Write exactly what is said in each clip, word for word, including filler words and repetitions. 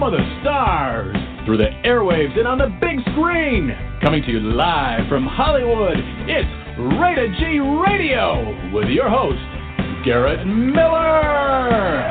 home of the stars, through the airwaves and on the big screen. Coming to you live from Hollywood, it's Rated G Radio with your host, Garrett Miller.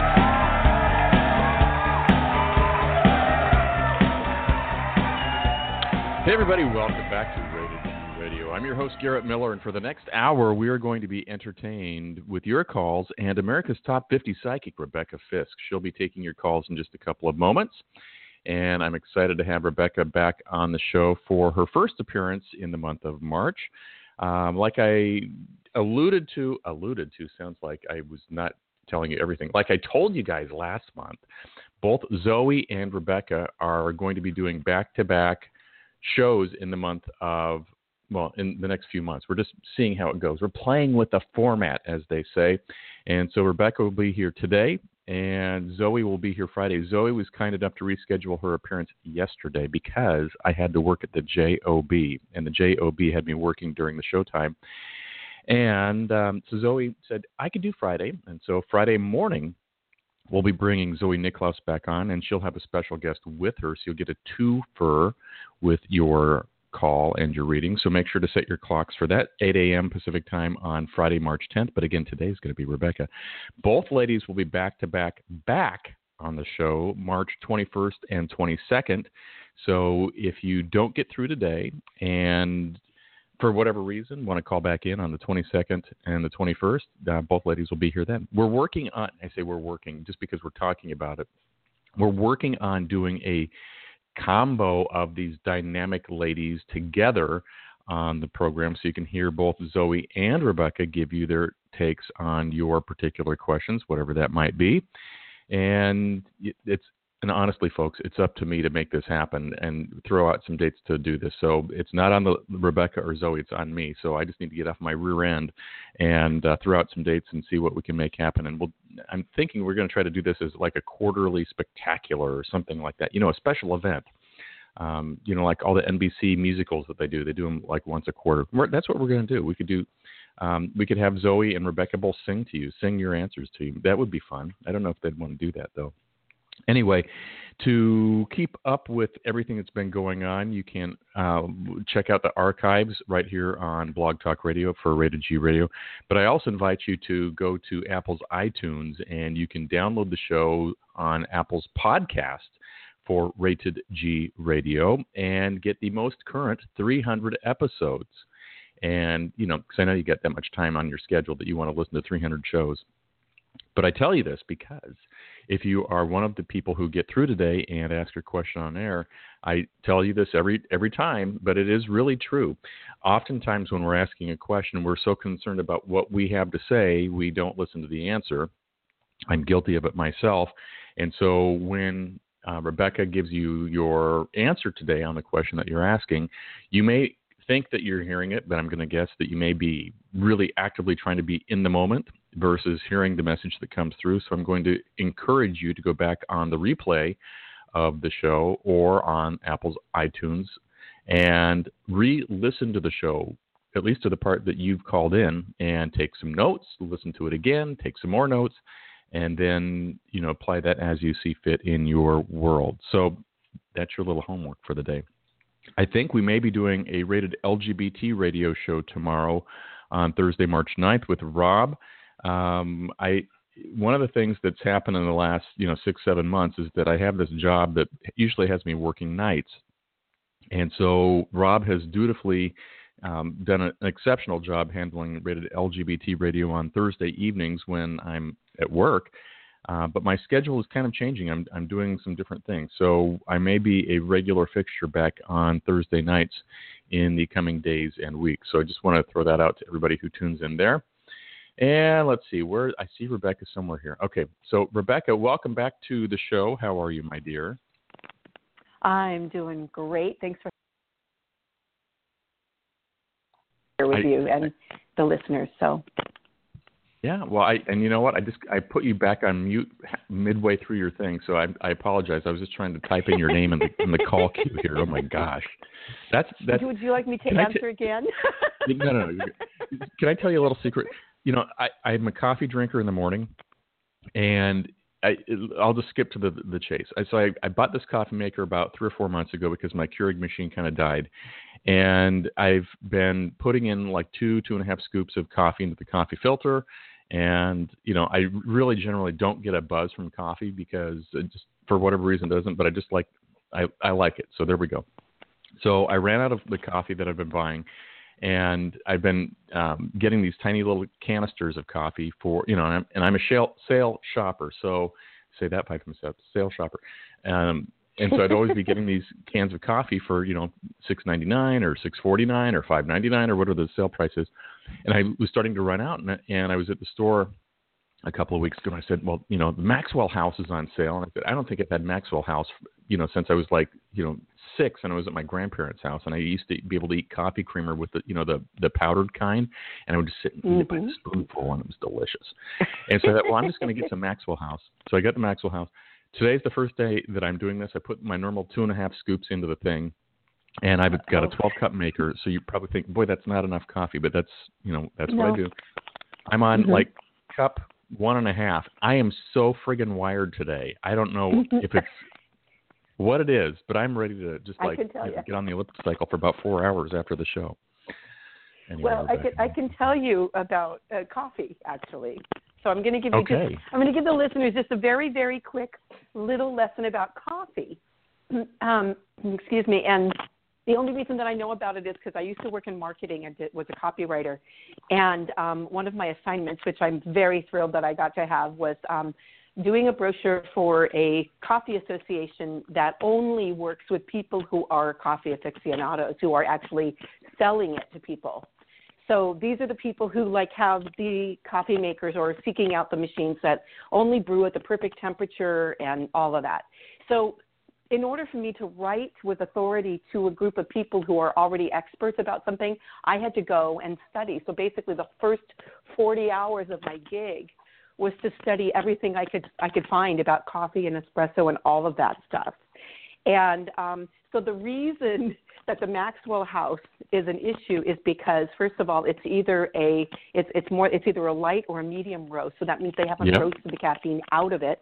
Hey everybody, welcome back to Rated G Radio. I'm your host, Garrett Miller, and for the next hour, we are going to be entertained with your calls and America's Top fifty Psychic, Rebecca Fisk. She'll be taking your calls in just a couple of moments, and I'm excited to have Rebecca back on the show for her first appearance in the month of March. Um, like I alluded to, alluded to sounds like I was not telling you everything. Like I told you guys last month, both Zoe and Rebecca are going to be doing back-to-back shows in the month of, well, in the next few months. We're just seeing how it goes. We're playing with the format, as they say. And so Rebecca will be here today, and Zoe will be here Friday. Zoe was kind enough to reschedule her appearance yesterday because I had to work at the J O B, and the J O B had me working during the showtime. And um, so Zoe said, I could do Friday. And so Friday morning, we'll be bringing Zoe Niklaus back on, and she'll have a special guest with her, so you'll get a two-fer with your call and your reading. So make sure to set your clocks for that, eight a.m. Pacific time on Friday, March tenth. But again, today is going to be Rebecca. Both ladies will be back-to-back back on the show March twenty-first and twenty-second. So if you don't get through today and for whatever reason want to call back in on the twenty-second and the twenty-first, uh, both ladies will be here then. We're working on, I say we're working just because we're talking about it, we're working on doing a combo of these dynamic ladies together on the program so you can hear both Zoe and Rebecca give you their takes on your particular questions, whatever that might be. And it's, and honestly, folks, it's up to me to make this happen and throw out some dates to do this. So it's not on the Rebecca or Zoe, it's on me. So I just need to get off my rear end and uh, throw out some dates and see what we can make happen. And we'll, I'm thinking we're going to try to do this as like a quarterly spectacular or something like that. You know, a special event. Um, you know, like all the N B C musicals that they do. They do them like once a quarter. We're, that's what we're going to do. We could do. Um, we could have Zoe and Rebecca both sing to you, sing your answers to you. That would be fun. I don't know if they'd want to do that though. Anyway, to keep up with everything that's been going on, you can uh, check out the archives right here on Blog Talk Radio for Rated G Radio. But I also invite you to go to Apple's iTunes, and you can download the show on Apple's podcast for Rated G Radio and get the most current three hundred episodes. And, you know, because I know you got that much time on your schedule that you want to listen to three hundred shows. But I tell you this because if you are one of the people who get through today and ask your question on air, I tell you this every every time, but it is really true. Oftentimes when we're asking a question, we're so concerned about what we have to say, we don't listen to the answer. I'm guilty of it myself. And so when uh, Rebecca gives you your answer today on the question that you're asking, you may think that you're hearing it, but I'm going to guess that you may be really actively trying to be in the moment versus hearing the message that comes through. So I'm going to encourage you to go back on the replay of the show or on Apple's iTunes and re-listen to the show, at least to the part that you've called in, and take some notes, listen to it again, take some more notes, and then, you know, apply that as you see fit in your world. So that's your little homework for the day. I think we may be doing a Rated L G B T radio show tomorrow on Thursday, March ninth with Rob. Um, I one of the things that's happened in the last, you know, six, seven months is that I have this job that usually has me working nights. And so Rob has dutifully um, done an exceptional job handling Rated L G B T radio on Thursday evenings when I'm at work. Uh, but my schedule is kind of changing. I'm I'm doing some different things. So I may be a regular fixture back on Thursday nights in the coming days and weeks. So I just want to throw that out to everybody who tunes in there. And let's see, where I see Rebecca somewhere here. Okay, so Rebecca, welcome back to the show. How are you, my dear? I'm doing great. Thanks for here with I, you and I, the listeners. So. Yeah, well, I and you know what? I just I put you back on mute midway through your thing, so I I apologize. I was just trying to type in your name in the in the call queue here. Oh my gosh, that's that's. Would you like me to answer t- again? no, no, no. Can I tell you a little secret? You know, I I'm a coffee drinker in the morning, and I, I'll just skip to the the chase. I, so I, I bought this coffee maker about three or four months ago because my Keurig machine kind of died, and I've been putting in like two two and a half scoops of coffee into the coffee filter, and you know I really generally don't get a buzz from coffee because it just for whatever reason doesn't, but I just like I I like it. So there we go. So I ran out of the coffee that I've been buying. And I've been um, getting these tiny little canisters of coffee for, you know, and I'm, and I'm a sale, sale shopper. So say that by myself, sale shopper. Um, and so I'd always be getting these cans of coffee for, you know, six ninety-nine or six forty-nine or five ninety-nine or whatever the sale price is. And I was starting to run out, and, and I was at the store a couple of weeks ago, and I said, well, you know, the Maxwell House is on sale. And I said, I don't think I've had Maxwell House, you know, since I was like, you know, six, and I was at my grandparents' house, and I used to be able to eat coffee creamer with the, you know, the, the powdered kind, and I would just sit and eat mm-hmm. it by the spoonful, and it was delicious. And so I thought, well, I'm just going to get some Maxwell House. So I got the Maxwell House. Today's the first day that I'm doing this. I put my normal two and a half scoops into the thing, and I've got a twelve cup maker. So you probably think, boy, that's not enough coffee, but that's, you know, that's no. what I do. I'm on mm-hmm. like cup one and a half. I am so friggin' wired today. I don't know if it's what it is, but I'm ready to just like you know, get on the elliptic cycle for about four hours after the show. Anyway, well, I can I can tell you about uh, coffee actually. So I'm going to give you okay. just, I'm going to give the listeners just a very very quick little lesson about coffee. Um, excuse me, and the only reason that I know about it is because I used to work in marketing and was a copywriter. And um, one of my assignments, which I'm very thrilled that I got to have, was um, doing a brochure for a coffee association that only works with people who are coffee aficionados, who are actually selling it to people. So these are the people who like have the coffee makers or seeking out the machines that only brew at the perfect temperature and all of that. So in order for me to write with authority to a group of people who are already experts about something, I had to go and study. So basically the first forty hours of my gig was to study everything I could I could find about coffee and espresso and all of that stuff. And um, so the reason that the Maxwell House is an issue is because, first of all, it's either a it's it's more it's either a light or a medium roast. So that means they haven't yep. roasted the caffeine out of it.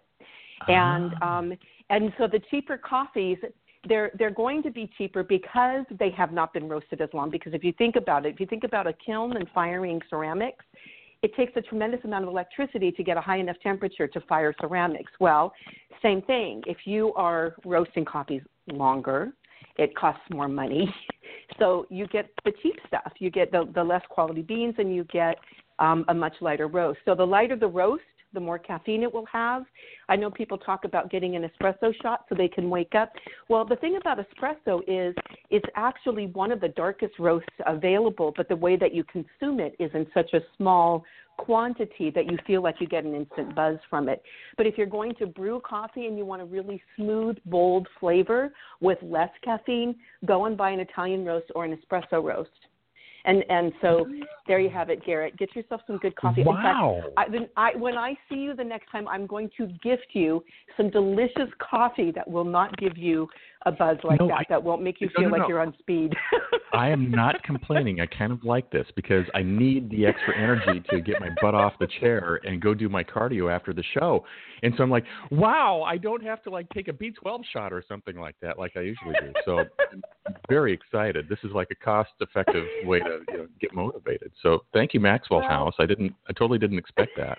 And um, and so the cheaper coffees, they're they're going to be cheaper because they have not been roasted as long. Because if you think about it, if you think about a kiln and firing ceramics, it takes a tremendous amount of electricity to get a high enough temperature to fire ceramics. Well, same thing. If you are roasting coffees longer, it costs more money. So you get the cheap stuff. You get the, the less quality beans, and you get um, a much lighter roast. So the lighter the roast, the more caffeine it will have. I know people talk about getting an espresso shot so they can wake up. Well, the thing about espresso is it's actually one of the darkest roasts available, but the way that you consume it is in such a small quantity that you feel like you get an instant buzz from it. But if you're going to brew coffee and you want a really smooth, bold flavor with less caffeine, go and buy an Italian roast or an espresso roast. And and so there you have it, Garrett. Get yourself some good coffee. Wow. In fact, I, then I, when I see you the next time, I'm going to gift you some delicious coffee that will not give you a buzz like no, that, I, that won't make you no, feel no, like no. you're on speed. I am not complaining. I kind of like this because I need the extra energy to get my butt off the chair and go do my cardio after the show. And so I'm like, wow, I don't have to like take a B twelve shot or something like that like I usually do. So I'm very excited. This is like a cost-effective way to you know, get motivated. So thank you, Maxwell well, House. I didn't, I totally didn't expect that.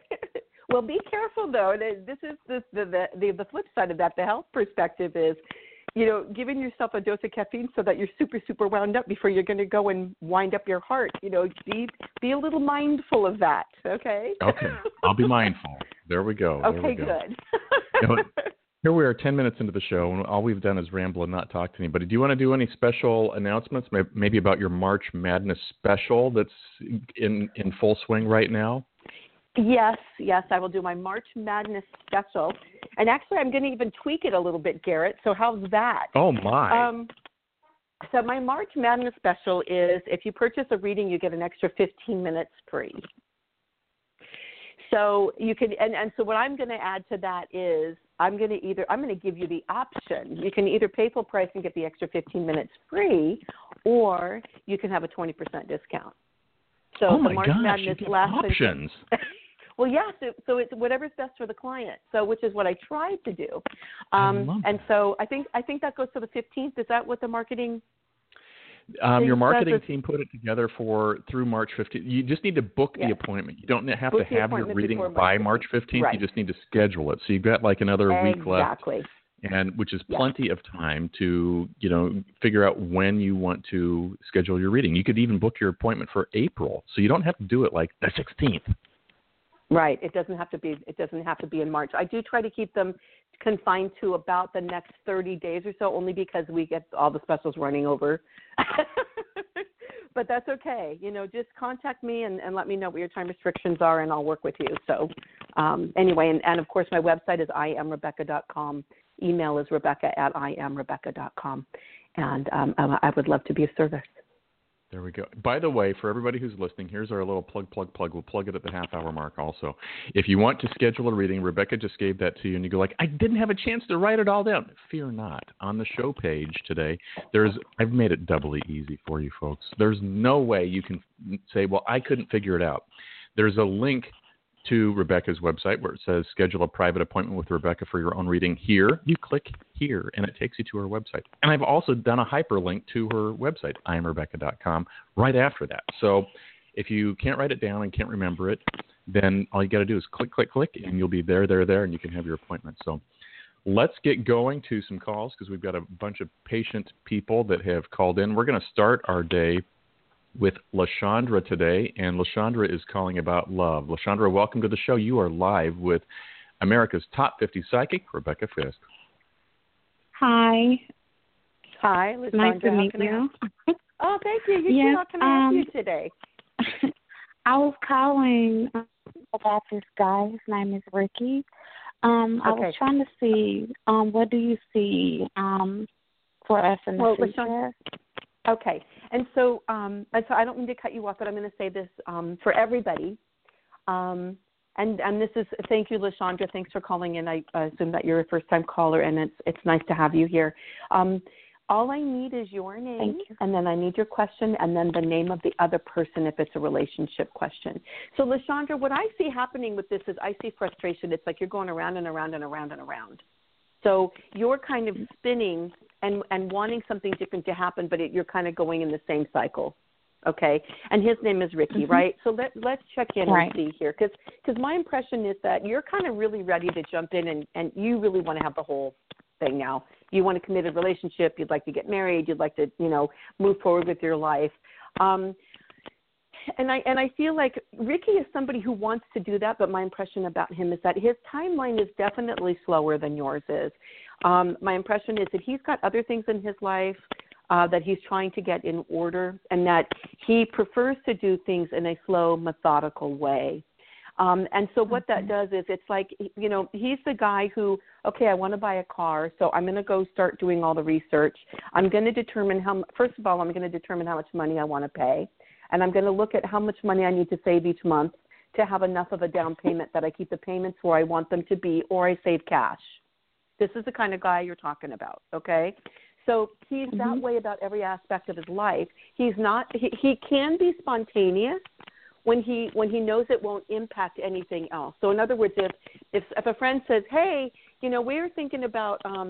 Well, be careful though. This is the the, the the flip side of that. The health perspective is, you know, giving yourself a dose of caffeine so that you're super, super wound up before you're going to go and wind up your heart. You know, be be a little mindful of that, okay? Okay, I'll be mindful. There we go. There okay, we go. good. You know, here we are ten minutes into the show, and all we've done is ramble and not talk to anybody. Do you want to do any special announcements, maybe about your March Madness special that's in, in full swing right now? Yes, yes, I will do my March Madness special. And actually, I'm going to even tweak it a little bit, Garrett. So how's that? Oh, my. Um, so my March Madness special is if you purchase a reading, you get an extra fifteen minutes free. So you can, and, and so what I'm going to add to that is I'm going to either, I'm going to give you the option. You can either pay full price and get the extra fifteen minutes free, or you can have a twenty percent discount. So oh the my March gosh, Madness you get last options. Well, yeah, so, so it's whatever's best for the client. So, which is what I tried to do. Um, I love and that. so I think I think that goes to the fifteenth. Is that what the marketing? Um, your marketing is, team put it together for through March fifteenth. You just need to book yes. the appointment. You don't have book to have your reading by March fifteenth. Right. You just need to schedule it. So you've got like another exactly. week left, and which is yes. plenty of time to you know figure out when you want to schedule your reading. You could even book your appointment for April, so you don't have to do it like the sixteenth. Right. It doesn't have to be. It doesn't have to be in March. I do try to keep them confined to about the next thirty days or so, only because we get all the specials running over. But that's okay. You know, just contact me and, and let me know what your time restrictions are, and I'll work with you. So um, anyway, and, and of course, my website is I am Rebecca dot com. Email is Rebecca at I am Rebecca dot com. And um, I would love to be of service. There we go. By the way, for everybody who's listening, here's our little plug, plug, plug. We'll plug it at the half hour mark also. If you want to schedule a reading, Rebecca just gave that to you, and you go like, I didn't have a chance to write it all down. Fear not. On the show page today, there's I've made it doubly easy for you folks. There's no way you can say, well, I couldn't figure it out. There's a link to Rebecca's website where it says schedule a private appointment with Rebecca for your own reading here. You click here and it takes you to her website. And I've also done a hyperlink to her website, I am Rebecca dot com, right after that. So if you can't write it down and can't remember it, then all you got to do is click, click, click, and you'll be there, there, there, and you can have your appointment. So let's get going to some calls because we've got a bunch of patient people that have called in. We're going to start our day with LaShondra today, and LaShondra is calling about love. LaShondra, welcome to the show. You are live with America's Top fifty Psychic, Rebecca Fisk. Hi. Hi, LaShondra. Nice to How meet can you. I oh, thank you. You yes, too. How can I help um, you today? I was calling about this guy. His name is Ricky. Um, I okay. was trying to see, um, what do you see um, for us in the well, future? LaShondra, okay. And so, um, and so I don't mean to cut you off, but I'm going to say this um, for everybody. Um, and, and this is, thank you, LaShondra. Thanks for calling in. I uh, assume that you're a first-time caller, and it's it's nice to have you here. Um, all I need is your name, you. and then I need your question, and then the name of the other person if it's a relationship question. So, LaShondra, what I see happening with this is I see frustration. It's like you're going around and around and around and around. So you're kind of spinning and, and wanting something different to happen, but it, you're kind of going in the same cycle, okay? And his name is Ricky, Mm-hmm. right? So let, let's check in right. and see here, because because my impression is that you're kind of really ready to jump in, and, and you really want to have the whole thing now. You want a committed relationship. You'd like to get married. You'd like to, you know, move forward with your life. Um, and I and I feel like Ricky is somebody who wants to do that, but my impression about him is that his timeline is definitely slower than yours is. Um, my impression is that he's got other things in his life uh, that he's trying to get in order, and that he prefers to do things in a slow, methodical way. Um, and so what that does is it's like, you know, he's the guy who, okay, I want to buy a car, so I'm going to go start doing all the research. I'm going to determine how, first of all, I'm going to determine how much money I want to pay. And I'm going to look at how much money I need to save each month to have enough of a down payment that I keep the payments where I want them to be, or I save cash. This is the kind of guy you're talking about, okay? So he's mm-hmm. that way about every aspect of his life. He's not, he, he can be spontaneous when he when he knows it won't impact anything else. So in other words, if if, if a friend says, hey, you know, we're thinking about, um,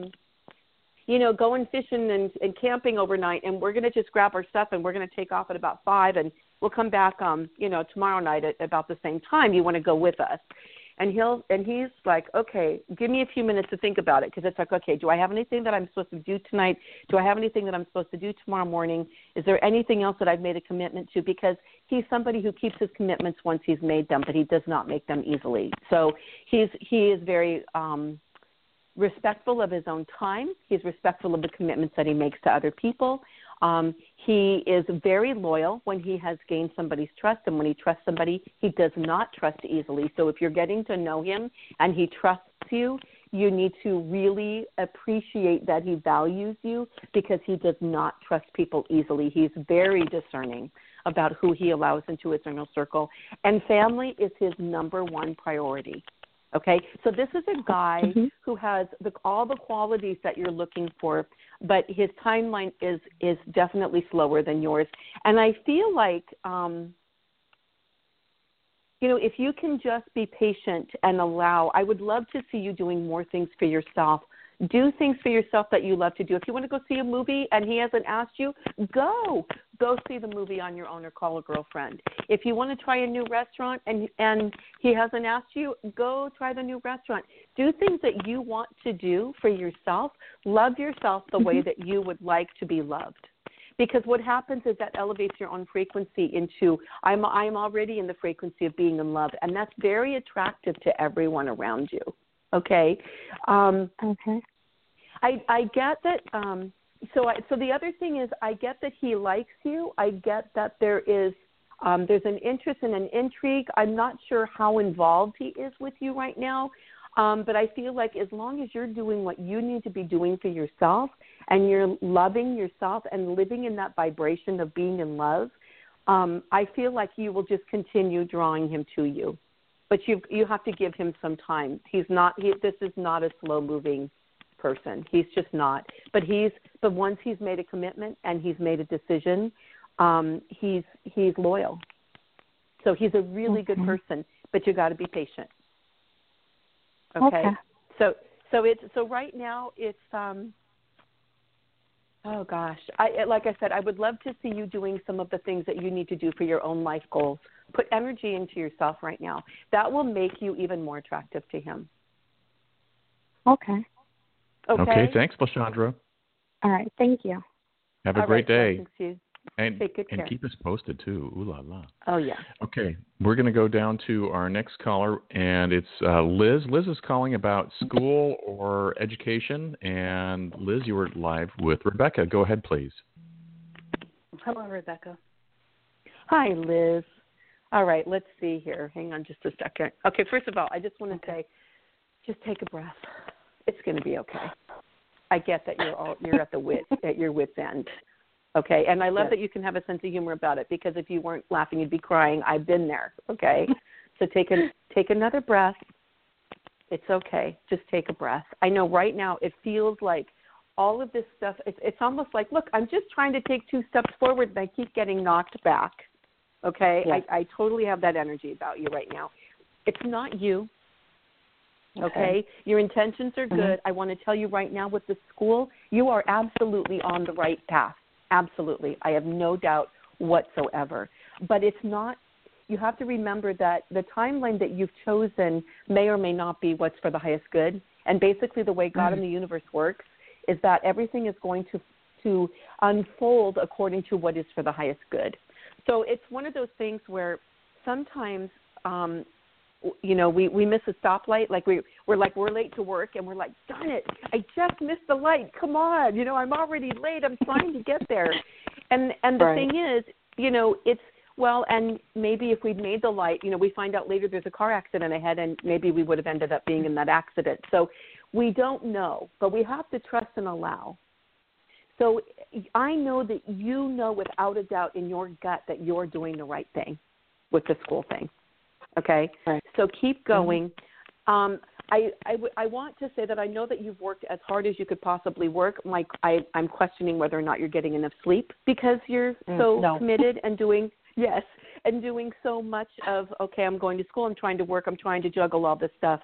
you know, going fishing and, and camping overnight, and we're going to just grab our stuff and we're going to take off at about five, and we'll come back, um, you know, tomorrow night at about the same time. You want to go with us? And he'll and he's like, okay, give me a few minutes to think about it, because it's like, okay, do I have anything that I'm supposed to do tonight? Do I have anything that I'm supposed to do tomorrow morning? Is there anything else that I've made a commitment to? Because he's somebody who keeps his commitments once he's made them, but he does not make them easily. So he's he is very um, respectful of his own time. He's respectful of the commitments that he makes to other people. Um, he is very loyal when he has gained somebody's trust, and when he trusts somebody, he does not trust easily. So if you're getting to know him and he trusts you, you need to really appreciate that he values you, because he does not trust people easily. He's very discerning about who he allows into his inner circle, and family is his number one priority. Okay, so this is a guy mm-hmm. who has the, all the qualities that you're looking for, but his timeline is is definitely slower than yours. And I feel like um, you know, if you can just be patient and allow, I would love to see you doing more things for yourself. Do things for yourself that you love to do. If you want to go see a movie and he hasn't asked you, go. Go see the movie on your own or call a girlfriend. If you want to try a new restaurant and and he hasn't asked you, go try the new restaurant. Do things that you want to do for yourself. Love yourself the way that you would like to be loved. Because what happens is that elevates your own frequency into, I'm I'm already in the frequency of being in love, and that's very attractive to everyone around you. Okay. Um, okay. I I get that. Um, so I, so the other thing is, I get that he likes you. I get that there is um, there's an interest and an intrigue. I'm not sure how involved he is with you right now, um, but I feel like as long as you're doing what you need to be doing for yourself, and you're loving yourself and living in that vibration of being in love, um, I feel like you will just continue drawing him to you. But you you have to give him some time. He's not. He, this is not a slow moving person. He's just not. But he's. But once he's made a commitment and he's made a decision, um, he's he's loyal. So he's a really okay. good person. But you got to be patient. Okay? okay. So so it's so right now it's. Um, Oh, gosh. I, like I said, I would love to see you doing some of the things that you need to do for your own life goals. Put energy into yourself right now. That will make you even more attractive to him. Okay. Okay, okay thanks, Lashandra. All right. Thank you. Have a All great right, day. And, Take good care. and keep us posted, too. Ooh la la. Oh, yeah. Okay. We're going to go down to our next caller, and it's uh, Liz. Liz is calling about school or education. And, Liz, you were live with Rebecca. Go ahead, please. Hello, Rebecca. Hi, Liz. All right. Let's see here. Hang on just a second. Okay. First of all, I just want to okay. say, just take a breath. It's going to be okay. I get that you're all, you're at the wit at your wit's end. Okay, and I love yes. that you can have a sense of humor about it, because if you weren't laughing, you'd be crying. I've been there, okay? So take a, take another breath. It's okay. Just take a breath. I know right now it feels like all of this stuff, it's, it's almost like, look, I'm just trying to take two steps forward, and I keep getting knocked back, okay? Yes. I, I totally have that energy about you right now. It's not you, okay? okay? Your intentions are good. Mm-hmm. I want to tell you right now with the school, you are absolutely on the right path. Absolutely. I have no doubt whatsoever. But it's not, you have to remember that the timeline that you've chosen may or may not be what's for the highest good. And basically the way God mm. and the universe works is that everything is going to to unfold according to what is for the highest good. So it's one of those things where sometimes, um, you know, we, we miss a stoplight. Like we, we're like, we're late to work, and we're like, darn it, I just missed the light. Come on. You know, I'm already late. I'm trying to get there. And and the right. thing is, you know, it's, well, and maybe if we'd made the light, you know, we find out later there's a car accident ahead, and maybe we would have ended up being in that accident. So we don't know, but we have to trust and allow. So I know that you know without a doubt in your gut that you're doing the right thing with the school thing. Okay, right. So keep going. Mm-hmm. Um, I, I, w- I want to say that I know that you've worked as hard as you could possibly work. Like I, I'm questioning whether or not you're getting enough sleep, because you're mm, so no. committed and doing yes and doing so much of, okay, I'm going to school, I'm trying to work, I'm trying to juggle all this stuff.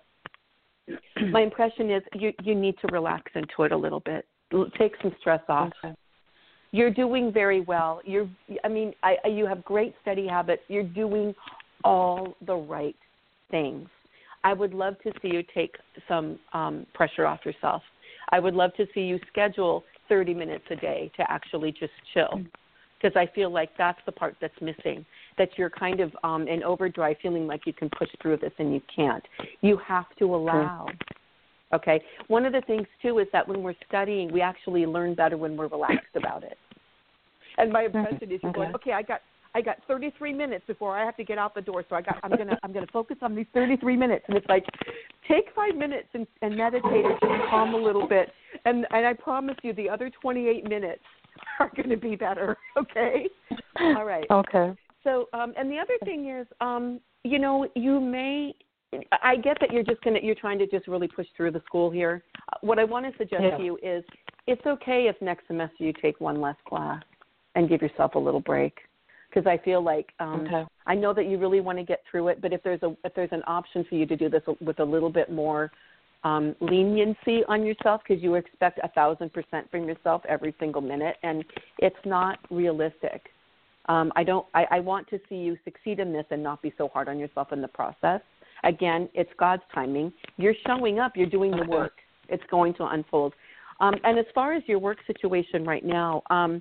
My impression is you, you need to relax into it a little bit. Take some stress off. Okay. You're doing very well. You're, I mean, I, you have great study habits. You're doing all the right things. I would love to see you take some um, pressure off yourself. I would love to see you schedule thirty minutes a day to actually just chill, because I feel like that's the part that's missing, that you're kind of um, in overdrive, feeling like you can push through this and you can't. You have to allow. Okay? One of the things, too, is that when we're studying, we actually learn better when we're relaxed about it. And my impression is you're okay. going, okay, I got I got thirty-three minutes before I have to get out the door, so I got I'm gonna I'm gonna focus on these thirty-three minutes. And it's like, take five minutes and, and meditate or just calm a little bit, and and I promise you the other twenty-eight minutes are going to be better. Okay. All right. Okay. So um, and the other thing is, um, you know, you may. I get that you're just gonna you're trying to just really push through the school here. What I want to suggest yeah. to you is, it's okay if next semester you take one less class and give yourself a little break. because I feel like um, Okay. I know that you really want to get through it, but if there's a if there's an option for you to do this with a little bit more um, leniency on yourself, because you expect a thousand percent from yourself every single minute, and it's not realistic. Um, I don't. I, I want to see you succeed in this and not be so hard on yourself in the process. Again, it's God's timing. You're showing up. You're doing the work. It's going to unfold. Um, and as far as your work situation right now, um,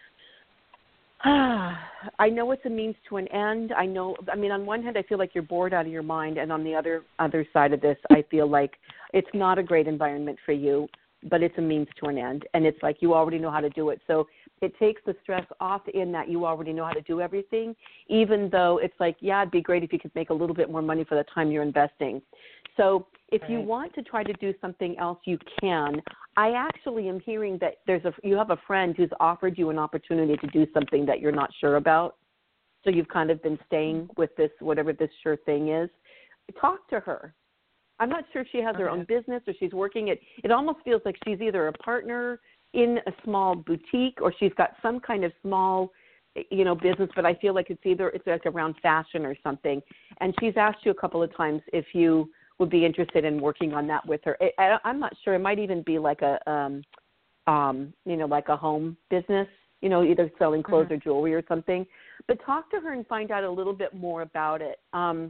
I know it's a means to an end. I know. I mean, on one hand, I feel like you're bored out of your mind, and on the other other side of this, I feel like it's not a great environment for you, but it's a means to an end, and it's like you already know how to do it. So it takes the stress off in that you already know how to do everything, even though it's like, yeah, it'd be great if you could make a little bit more money for the time you're investing. So if right. you want to try to do something else, you can. I actually am hearing that there's a you have a friend who's offered you an opportunity to do something that you're not sure about. So you've kind of been staying with this, whatever this sure thing is. Talk to her. I'm not sure if she has her Okay. own business or she's working it. It almost feels like she's either a partner in a small boutique or she's got some kind of small, you know, business, but I feel like it's either it's like around fashion or something. And she's asked you a couple of times if you would be interested in working on that with her. It, I, I'm not sure. It might even be like a, um, um, you know, like a home business, you know, either selling clothes mm-hmm. or jewelry or something. But talk to her and find out a little bit more about it. Um,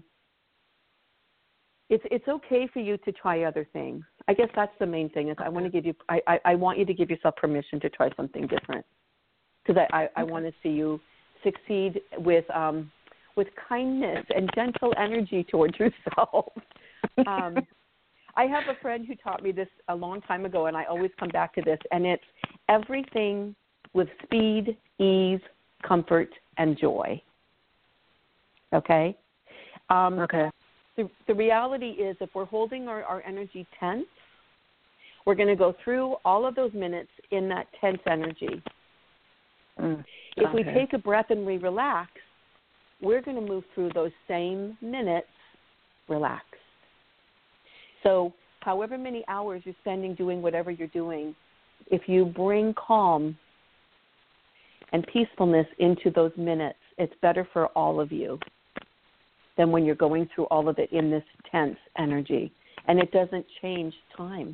it's it's okay for you to try other things. I guess that's the main thing. Is I want to give you. I, I, I want you to give yourself permission to try something different, because I, I, okay. I want to see you succeed with um, with kindness and gentle energy towards yourself. um, I have a friend who taught me this a long time ago, and I always come back to this. And it's everything with speed, ease, comfort, and joy. Okay. Um, okay. The, the reality is if we're holding our, our energy tense, we're going to go through all of those minutes in that tense energy. Mm, if we okay. take a breath and we relax, we're going to move through those same minutes relaxed. So however many hours you're spending doing whatever you're doing, if you bring calm and peacefulness into those minutes, it's better for all of you than when you're going through all of it in this tense energy. And it doesn't change time.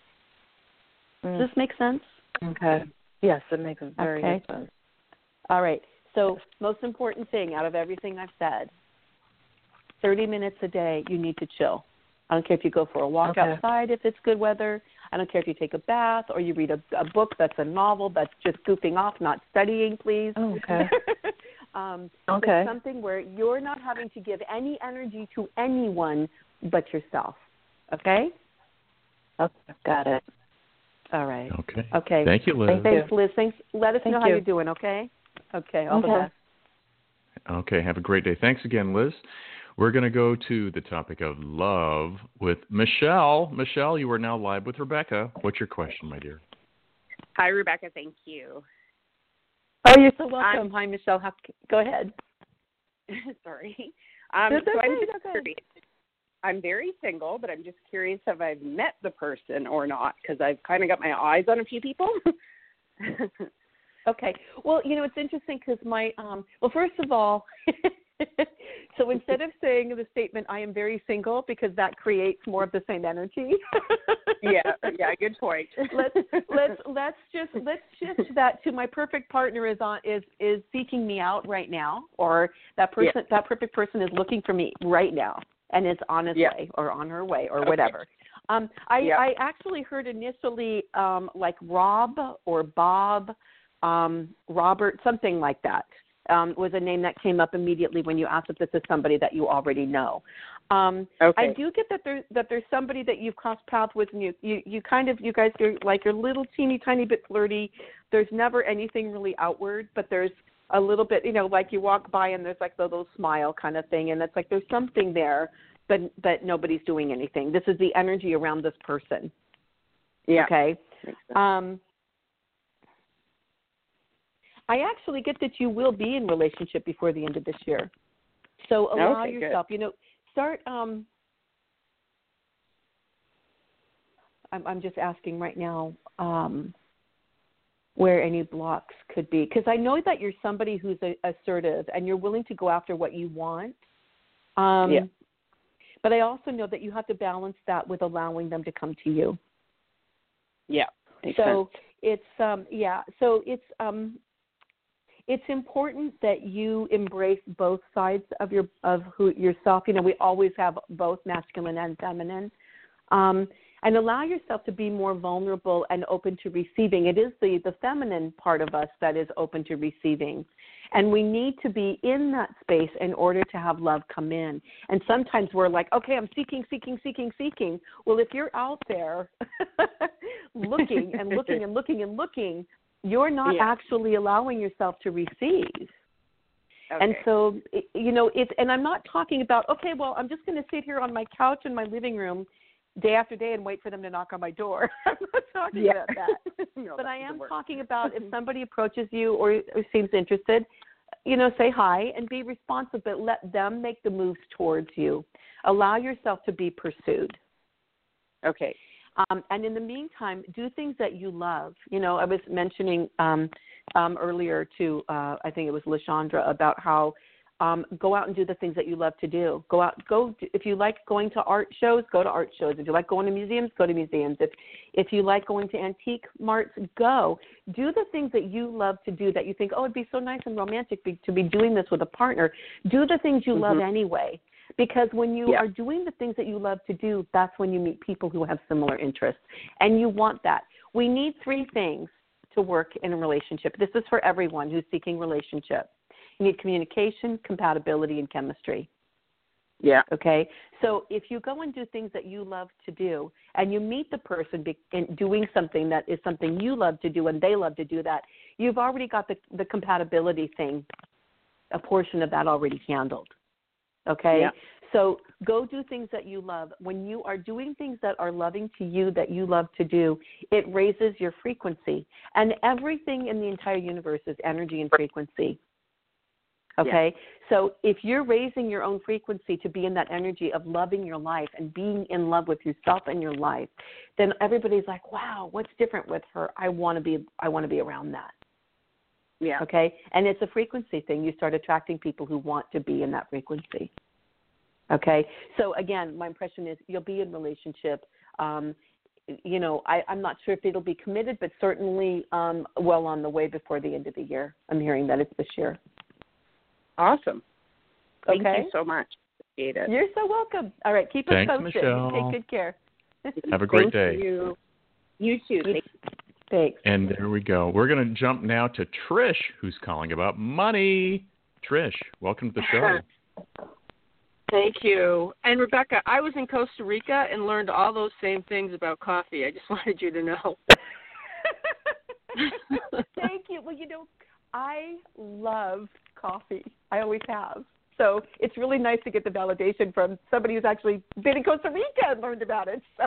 Mm. Does this make sense? Okay. Yes, it makes very okay. good sense. All right. So most important thing out of everything I've said, thirty minutes a day, you need to chill. I don't care if you go for a walk okay. outside if it's good weather. I don't care if you take a bath or you read a, a book that's a novel that's just goofing off, not studying, please. Oh, okay. um, okay. Something where you're not having to give any energy to anyone but yourself. Okay? Okay. Got it. All right. Okay. Okay. Thank you, Liz. Thanks, Thanks Liz. Thanks. Let us Thank know how you. you're doing, okay? Okay. All okay. the best. Okay. Have a great day. Thanks again, Liz. We're going to go to the topic of love with Michelle. Michelle, you are now live with Rebecca. What's your question, my dear? Hi, Rebecca. Thank you. Oh, you're so welcome. I'm, Hi, Michelle. How, go ahead. Sorry. Um, That's so okay. I'm just That's okay. curious. I'm very single, but I'm just curious if I've met the person or not, because I've kind of got my eyes on a few people. Okay. Well, you know, it's interesting because my, um, well, first of all, so instead of saying the statement, I am very single, because that creates more of the same energy. yeah, yeah, good point. let's let's let's just let's shift that to my perfect partner is on is is seeking me out right now, or that person yeah. that perfect person is looking for me right now and is on his yeah. way or on her way or okay. whatever. Um, I yeah. I actually heard initially um, like Rob or Bob, um, Robert, something like that. Um, was a name that came up immediately when you asked if this is somebody that you already know. Um, okay. I do get that there that there's somebody that you've crossed paths with, and you, you, you kind of you guys are like you're a little teeny tiny bit flirty. There's never anything really outward, but there's a little bit, you know, like you walk by and there's like the little smile kind of thing, and it's like there's something there, but but nobody's doing anything. This is the energy around this person. Yeah. Okay. Um, I actually get that you will be in relationship before the end of this year. So allow okay, yourself, good. you know, start, um, I'm, I'm just asking right now, um, where any blocks could be. Because I know that you're somebody who's a, assertive and you're willing to go after what you want. Um, yeah. But I also know that you have to balance that with allowing them to come to you. Yeah. Makes so sense. it's um yeah. So it's um it's important that you embrace both sides of your of who yourself. You know, we always have both masculine and feminine. Um, and allow yourself to be more vulnerable and open to receiving. It is the, the feminine part of us that is open to receiving. And we need to be in that space in order to have love come in. And sometimes we're like, okay, I'm seeking, seeking, seeking, seeking. Well, if you're out there looking and looking and looking and looking, you're not yeah. actually allowing yourself to receive. Okay. And so, you know, it's, and I'm not talking about, okay, well, I'm just going to sit here on my couch in my living room day after day and wait for them to knock on my door. I'm not talking yeah. about that. no, but that I am work. talking about if somebody approaches you or, or seems interested, you know, say hi and be responsive, but let them make the moves towards you. Allow yourself to be pursued. Okay. Um, and in the meantime, do things that you love. You know, I was mentioning um, um, earlier to, uh, I think it was LaShondra, about how um, go out and do the things that you love to do. Go out, go. If you like going to art shows, go to art shows. If you like going to museums, go to museums. If if you like going to antique marts, go. Do the things that you love to do that you think, oh, it'd be so nice and romantic be, to be doing this with a partner. Do the things you mm-hmm. love anyway. Because when you yeah. are doing the things that you love to do, that's when you meet people who have similar interests. And you want that. We need three things to work in a relationship. This is for everyone who's seeking relationship. You need communication, compatibility, and chemistry. Yeah. Okay? So if you go and do things that you love to do, and you meet the person be- in doing something that is something you love to do and they love to do that, you've already got the, the compatibility thing, a portion of that already handled. Okay? Yeah. So go do things that you love. When you are doing things that are loving to you, that you love to do, it raises your frequency. And everything in the entire universe is energy and frequency. Okay? Yeah. So if you're raising your own frequency to be in that energy of loving your life and being in love with yourself and your life, then everybody's like, wow, what's different with her? I want to be I want to be around that. Yeah. Okay? And it's a frequency thing. You start attracting people who want to be in that frequency. Okay? So, again, my impression is you'll be in relationship. Um, you know, I, I'm not sure if it'll be committed, but certainly um, well on the way before the end of the year. I'm hearing that it's this year. Awesome. Thank okay? you so much. Appreciate it. You're so welcome. All right. Keep Thanks, us posted. Michelle. Take good care. Have a great Thank day. You. you too. Thank you. Thanks. And there we go. We're going to jump now to Trish, who's calling about money. Trish, welcome to the show. Thank you. And Rebecca, I was in Costa Rica and learned all those same things about coffee. I just wanted you to know. Thank you. Well, you know, I love coffee. I always have. So it's really nice to get the validation from somebody who's actually been in Costa Rica and learned about it. So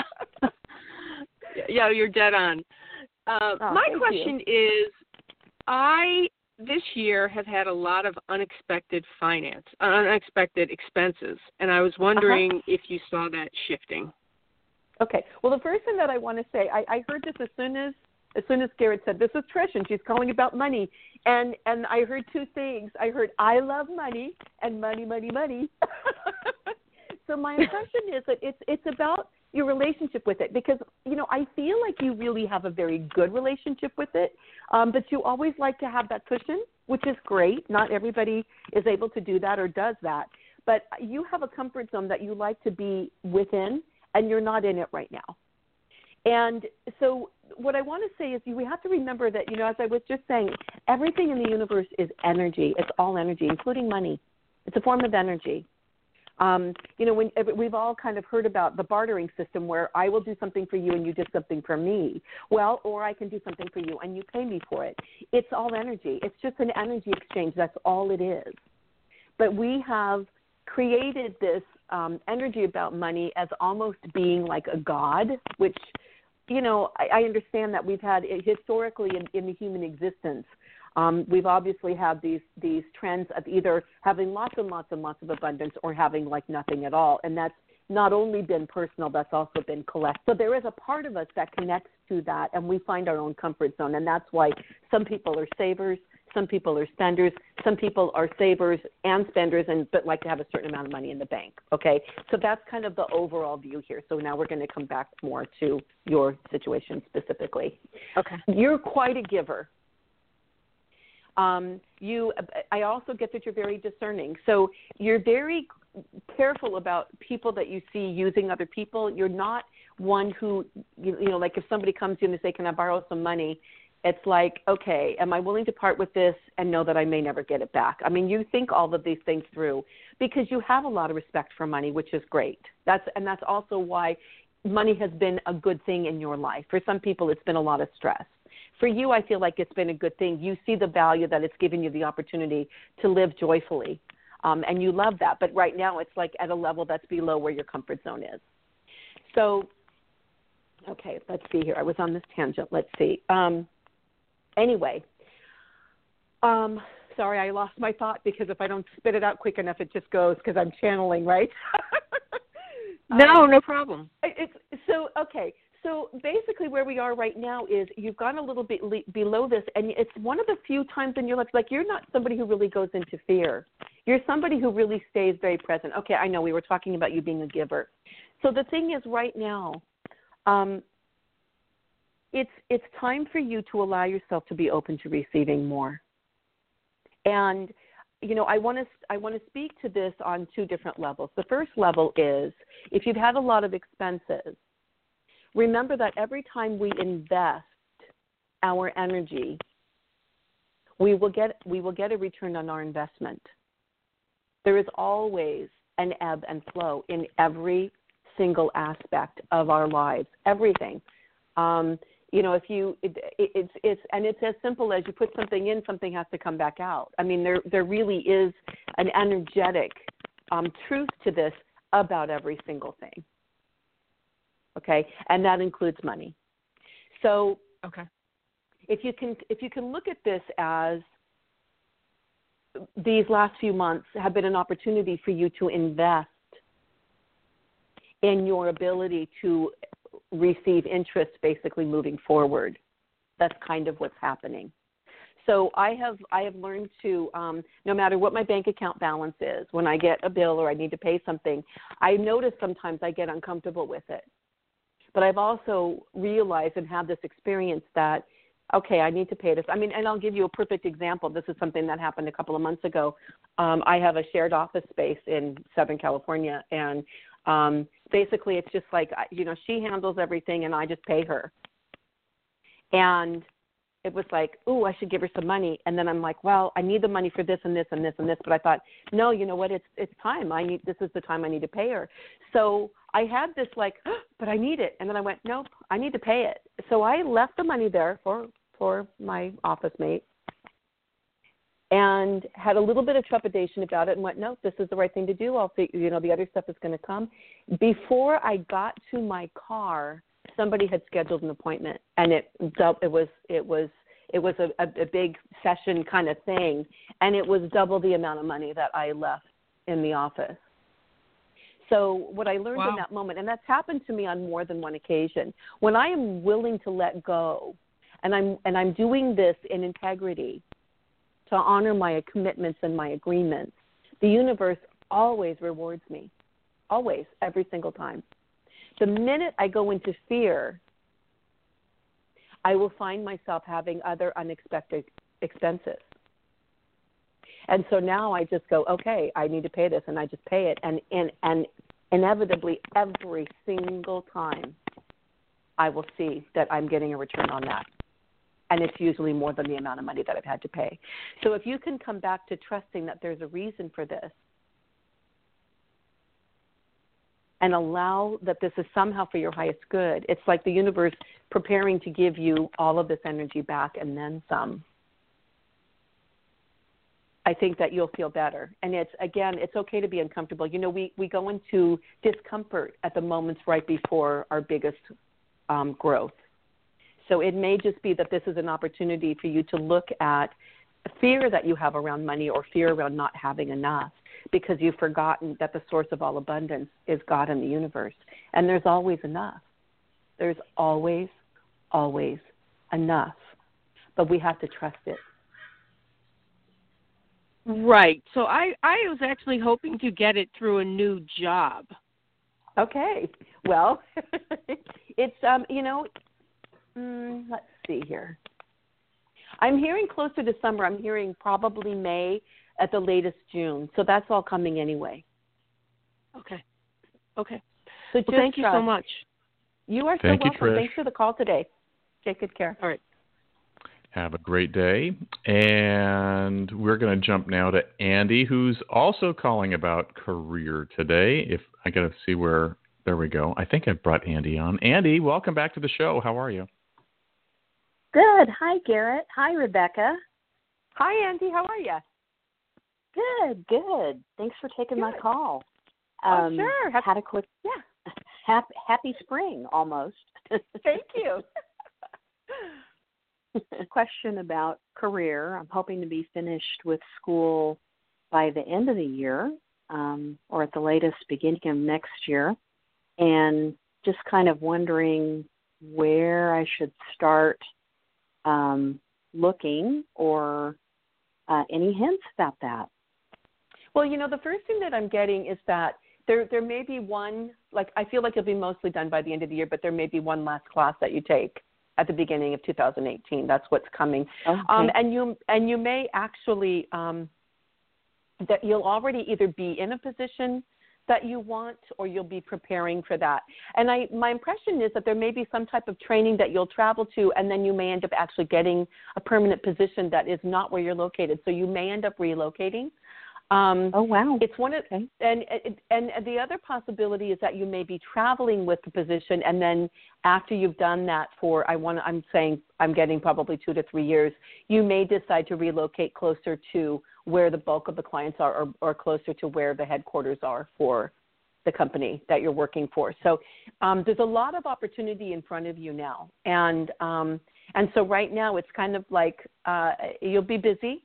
yeah, you're dead on. Uh, oh, my question you. is, I this year have had a lot of unexpected finance, uh, unexpected expenses, and I was wondering uh-huh. if you saw that shifting. Okay. Well, the first thing that I want to say, I, I heard this as soon as as soon as Garrett said, this is Trish, and she's calling about money. And and I heard two things. I heard, I love money, and money, money, money. So my impression is that it's it's about your relationship with it, because, you know, I feel like you really have a very good relationship with it, um, but you always like to have that cushion, which is great. Not everybody is able to do that or does that. But you have a comfort zone that you like to be within, and you're not in it right now. And so what I want to say is we have to remember that, you know, as I was just saying, everything in the universe is energy. It's all energy, including money. It's a form of energy. Um, you know, when we've all kind of heard about the bartering system where I will do something for you and you do something for me. Well, or I can do something for you and you pay me for it. It's all energy. It's just an energy exchange. That's all it is. But we have created this um, energy about money as almost being like a god, which, you know, I, I understand that we've had historically in, in the human existence, um, we've obviously had these these trends of either having lots and lots and lots of abundance or having like nothing at all, and that's not only been personal, that's also been collect. So there is a part of us that connects to that, and we find our own comfort zone. And that's why some people are savers, some people are spenders, some people are savers and spenders, and but like to have a certain amount of money in the bank. Okay, so that's kind of the overall view here. So now we're going to come back more to your situation specifically. Okay, you're quite a giver. Um, you, I also get that you're very discerning. So you're very careful about people that you see using other people. You're not one who, you, you know, like if somebody comes to you and they say, can I borrow some money? It's like, okay, am I willing to part with this and know that I may never get it back? I mean, you think all of these things through because you have a lot of respect for money, which is great. That's, and that's also why money has been a good thing in your life. For some people, it's been a lot of stress. For you, I feel like it's been a good thing. You see the value that it's given you the opportunity to live joyfully, um, and you love that. But right now, it's like at a level that's below where your comfort zone is. So, okay, let's see here. I was on this tangent. Let's see. Um, anyway, um, sorry, I lost my thought because if I don't spit it out quick enough, it just goes because I'm channeling, right? no, um, no problem. It's, so, okay. So basically where we are right now is you've gone a little bit le- below this, and it's one of the few times in your life, like you're not somebody who really goes into fear. You're somebody who really stays very present. Okay, I know we were talking about you being a giver. So the thing is right now, um, it's it's time for you to allow yourself to be open to receiving more. And, you know, I want to I want to speak to this on two different levels. The first level is if you've had a lot of expenses, remember that every time we invest our energy, we will get we will get a return on our investment. There is always an ebb and flow in every single aspect of our lives, everything. Um, you know, if you it, it, it's it's and it's as simple as you put something in, something has to come back out. I mean, there there really is an energetic um, truth to this about every single thing. Okay, and that includes money. So, okay, if you can, if you can look at this as these last few months have been an opportunity for you to invest in your ability to receive interest, basically moving forward. That's kind of what's happening. So I have I have learned to, um, no matter what my bank account balance is, when I get a bill or I need to pay something, I notice sometimes I get uncomfortable with it. But I've also realized and had this experience that, okay, I need to pay this. I mean, and I'll give you a perfect example. This is something that happened a couple of months ago. Um, I have a shared office space in Southern California, and um, basically it's just like, you know, she handles everything and I just pay her. And it was like, ooh, I should give her some money. And then I'm like, well, I need the money for this and this and this and this. But I thought, no, you know what? It's it's time. I need this is the time I need to pay her. So I had this like, oh, but I need it. And then I went, nope, I need to pay it. So I left the money there for, for my office mate and had a little bit of trepidation about it and went, nope, this is the right thing to do. I'll see, you know, the other stuff is going to come. Before I got to my car, somebody had scheduled an appointment, and it it was it was it was a, a big session kind of thing, and it was double the amount of money that I left in the office. So what I learned wow. in that moment, and that's happened to me on more than one occasion, when I am willing to let go, and I'm and I'm doing this in integrity to honor my commitments and my agreements, the universe always rewards me, always, every single time. The minute I go into fear, I will find myself having other unexpected expenses. And so now I just go, okay, I need to pay this, and I just pay it. And, and, and inevitably, every single time, I will see that I'm getting a return on that. And it's usually more than the amount of money that I've had to pay. So if you can come back to trusting that there's a reason for this, and allow that this is somehow for your highest good. It's like the universe preparing to give you all of this energy back and then some. I think that you'll feel better. And it's, again, it's okay to be uncomfortable. You know, we, we go into discomfort at the moments right before our biggest um, growth. So it may just be that this is an opportunity for you to look at fear that you have around money or fear around not having enough. because you've forgotten that the source of all abundance is God in the universe. And there's always enough. There's always, always enough. But we have to trust it. Right. So I, I was actually hoping to get it through a new job. Okay. Well, it's, um, you know, mm, let's see here. I'm hearing closer to summer. I'm hearing probably May, at the latest June. So that's all coming anyway. Okay. Okay. So well, just thank you trust. so much. You are Thank so you, welcome. Trish. Thanks for the call today. Take good care. All right. Have a great day. And we're going to jump now to Andy, who's also calling about career today. If I got to see where, there we go. I think I brought Andy on. Andy, welcome back to the show. How are you? Good. Hi, Garrett. Hi, Rebecca. Hi, Andy. How are you? Good, good. Thanks for taking Good. my call. Oh, Um, sure. Had a quick, Yeah. happy, happy spring almost. Thank you. Question about career. I'm hoping to be finished with school by the end of the year, um, or at the latest beginning of next year, and just kind of wondering where I should start um, looking, or uh, any hints about that. Well, you know, the first thing that I'm getting is that there there may be one, like I feel like it'll be mostly done by the end of the year, but there may be one last class that you take at the beginning of two thousand eighteen. That's what's coming. Okay. Um, and you and you may actually um, that you'll already either be in a position that you want, or you'll be preparing for that. And I my impression is that there may be some type of training that you'll travel to, and then you may end up actually getting a permanent position that is not where you're located. So you may end up relocating. Um, oh wow! It's one of, okay. and, and and the other possibility is that you may be traveling with the position, and then after you've done that for, I want, I'm saying, I'm getting probably two to three years, you may decide to relocate closer to where the bulk of the clients are, or, or closer to where the headquarters are for the company that you're working for. So um, there's a lot of opportunity in front of you now, and um, and so right now it's kind of like uh, you'll be busy.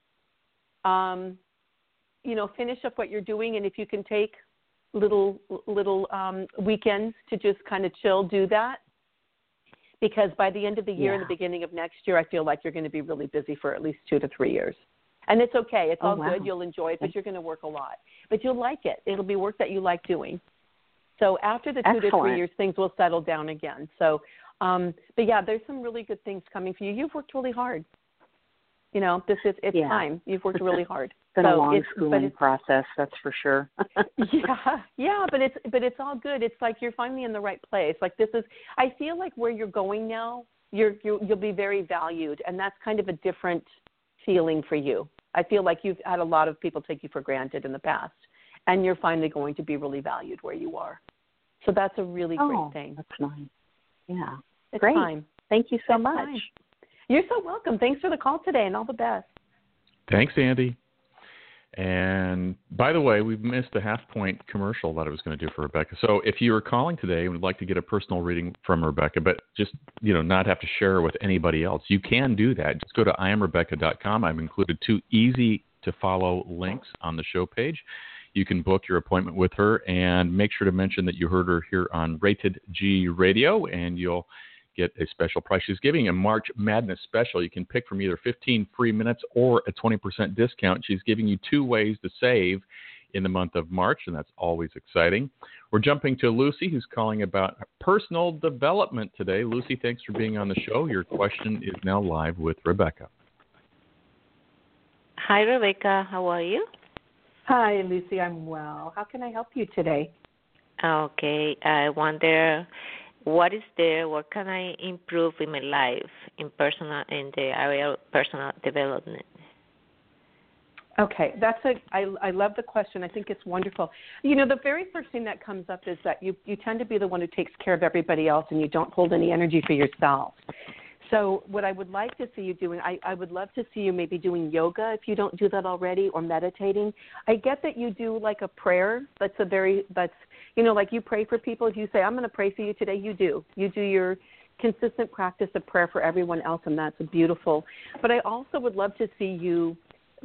Um, you know, finish up what you're doing, and if you can take little little um, weekends to just kind of chill, do that. Because by the end of the year yeah. and the beginning of next year, I feel like you're going to be really busy for at least two to three years. And it's okay. It's oh, all wow. good. You'll enjoy it, but you're going to work a lot. But you'll like it. It'll be work that you like doing. So after the two Excellent. to three years, things will settle down again. So, um, but yeah, there's some really good things coming for you. You've worked really hard. You know, this is, it's yeah. time. You've worked really hard. It's been so a long it's, schooling it's, process, that's for sure. yeah, yeah, but it's but it's all good. It's like you're finally in the right place. Like this is, I feel like where you're going now, you're, you're you'll be very valued, and that's kind of a different feeling for you. I feel like you've had a lot of people take you for granted in the past, and you're finally going to be really valued where you are. So that's a really oh, great thing. That's nice. Yeah, it's great. Time. Thank you so it's much. Time. You're so welcome. Thanks for the call today, and all the best. Thanks, Andy. And by the way, we've missed a half point commercial that I was going to do for Rebecca. So if you are calling today and would like to get a personal reading from Rebecca, but just, you know, not have to share with anybody else, you can do that. Just go to I am Rebecca dot com. I've included two easy to follow links on the show page. You can book your appointment with her, and make sure to mention that you heard her here on Rated G Radio, and you'll get a special price. She's giving a March Madness special. You can pick from either fifteen free minutes or a twenty percent discount. She's giving you two ways to save in the month of March, and that's always exciting. We're jumping to Lucy, who's calling about personal development today. Lucy, thanks for being on the show. Your question is now live with Rebecca. Hi, Rebecca. How are you? Hi, Lucy. I'm well. How can I help you today? Okay. I wonder, what is there? What can I improve in my life in personal in the area of personal development? Okay, that's a. I, I love the question. I think it's wonderful. You know, the very first thing that comes up is that you you tend to be the one who takes care of everybody else, and you don't hold any energy for yourself. So what I would like to see you doing, I, I would love to see you maybe doing yoga if you don't do that already, or meditating. I get that you do like a prayer. That's a very, that's, you know, like you pray for people. If you say, I'm going to pray for you today, you do. You do your consistent practice of prayer for everyone else, and that's beautiful. But I also would love to see you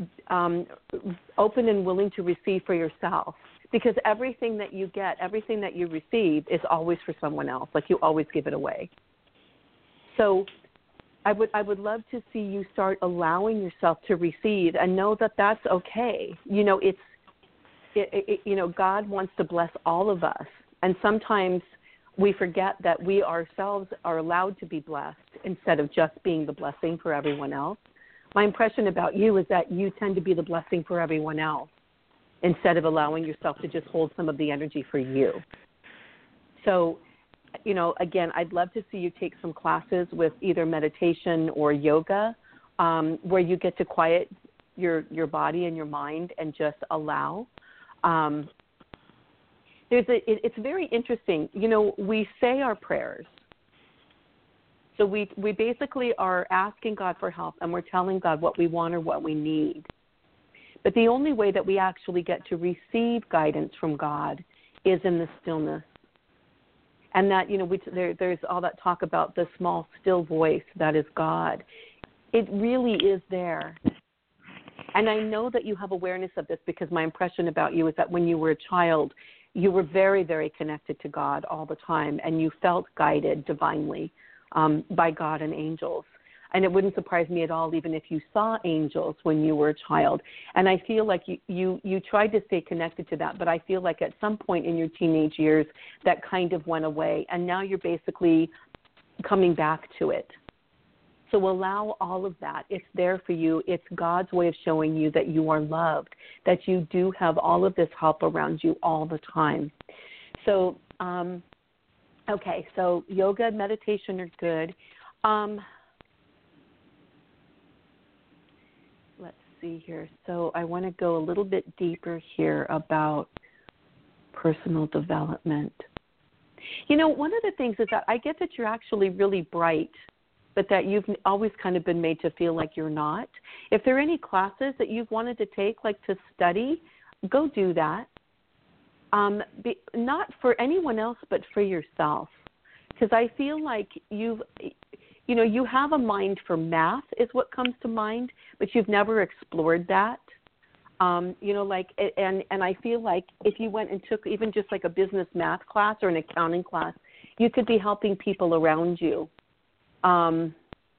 um, open and willing to receive for yourself. Because everything that you get, everything that you receive is always for someone else. Like you always give it away. So I would I would love to see you start allowing yourself to receive and know that that's okay. You know, it's it, it, you know, God wants to bless all of us, and sometimes we forget that we ourselves are allowed to be blessed instead of just being the blessing for everyone else. My impression about you is that you tend to be the blessing for everyone else, instead of allowing yourself to just hold some of the energy for you. So, you know, again, I'd love to see you take some classes with either meditation or yoga, um, where you get to quiet your your body and your mind and just allow. Um, there's a, it, it's very interesting. You know, we say our prayers. So we we basically are asking God for help, and we're telling God what we want or what we need. But the only way that we actually get to receive guidance from God is in the stillness. And that, you know, we, there, there's all that talk about the small, still voice that is God. It really is there. And I know that you have awareness of this because my impression about you is that when you were a child, you were very, very connected to God all the time, and you felt guided divinely um, by God and angels. And it wouldn't surprise me at all even if you saw angels when you were a child. And I feel like you, you, you tried to stay connected to that, but I feel like at some point in your teenage years that kind of went away, and now you're basically coming back to it. So allow all of that. It's there for you. It's God's way of showing you that you are loved, that you do have all of this help around you all the time. So, um, okay, so yoga and meditation are good. Um, let's see here. So I want to go a little bit deeper here about personal development. You know, one of the things is that I get that you're actually really bright, but that you've always kind of been made to feel like you're not. If there are any classes that you've wanted to take, like to study, go do that. Um, be, not for anyone else, but for yourself. Because I feel like you've, you know, you have a mind for math is what comes to mind, but you've never explored that. Um, you know, like, and, and I feel like if you went and took even just like a business math class or an accounting class, you could be helping people around you. Um,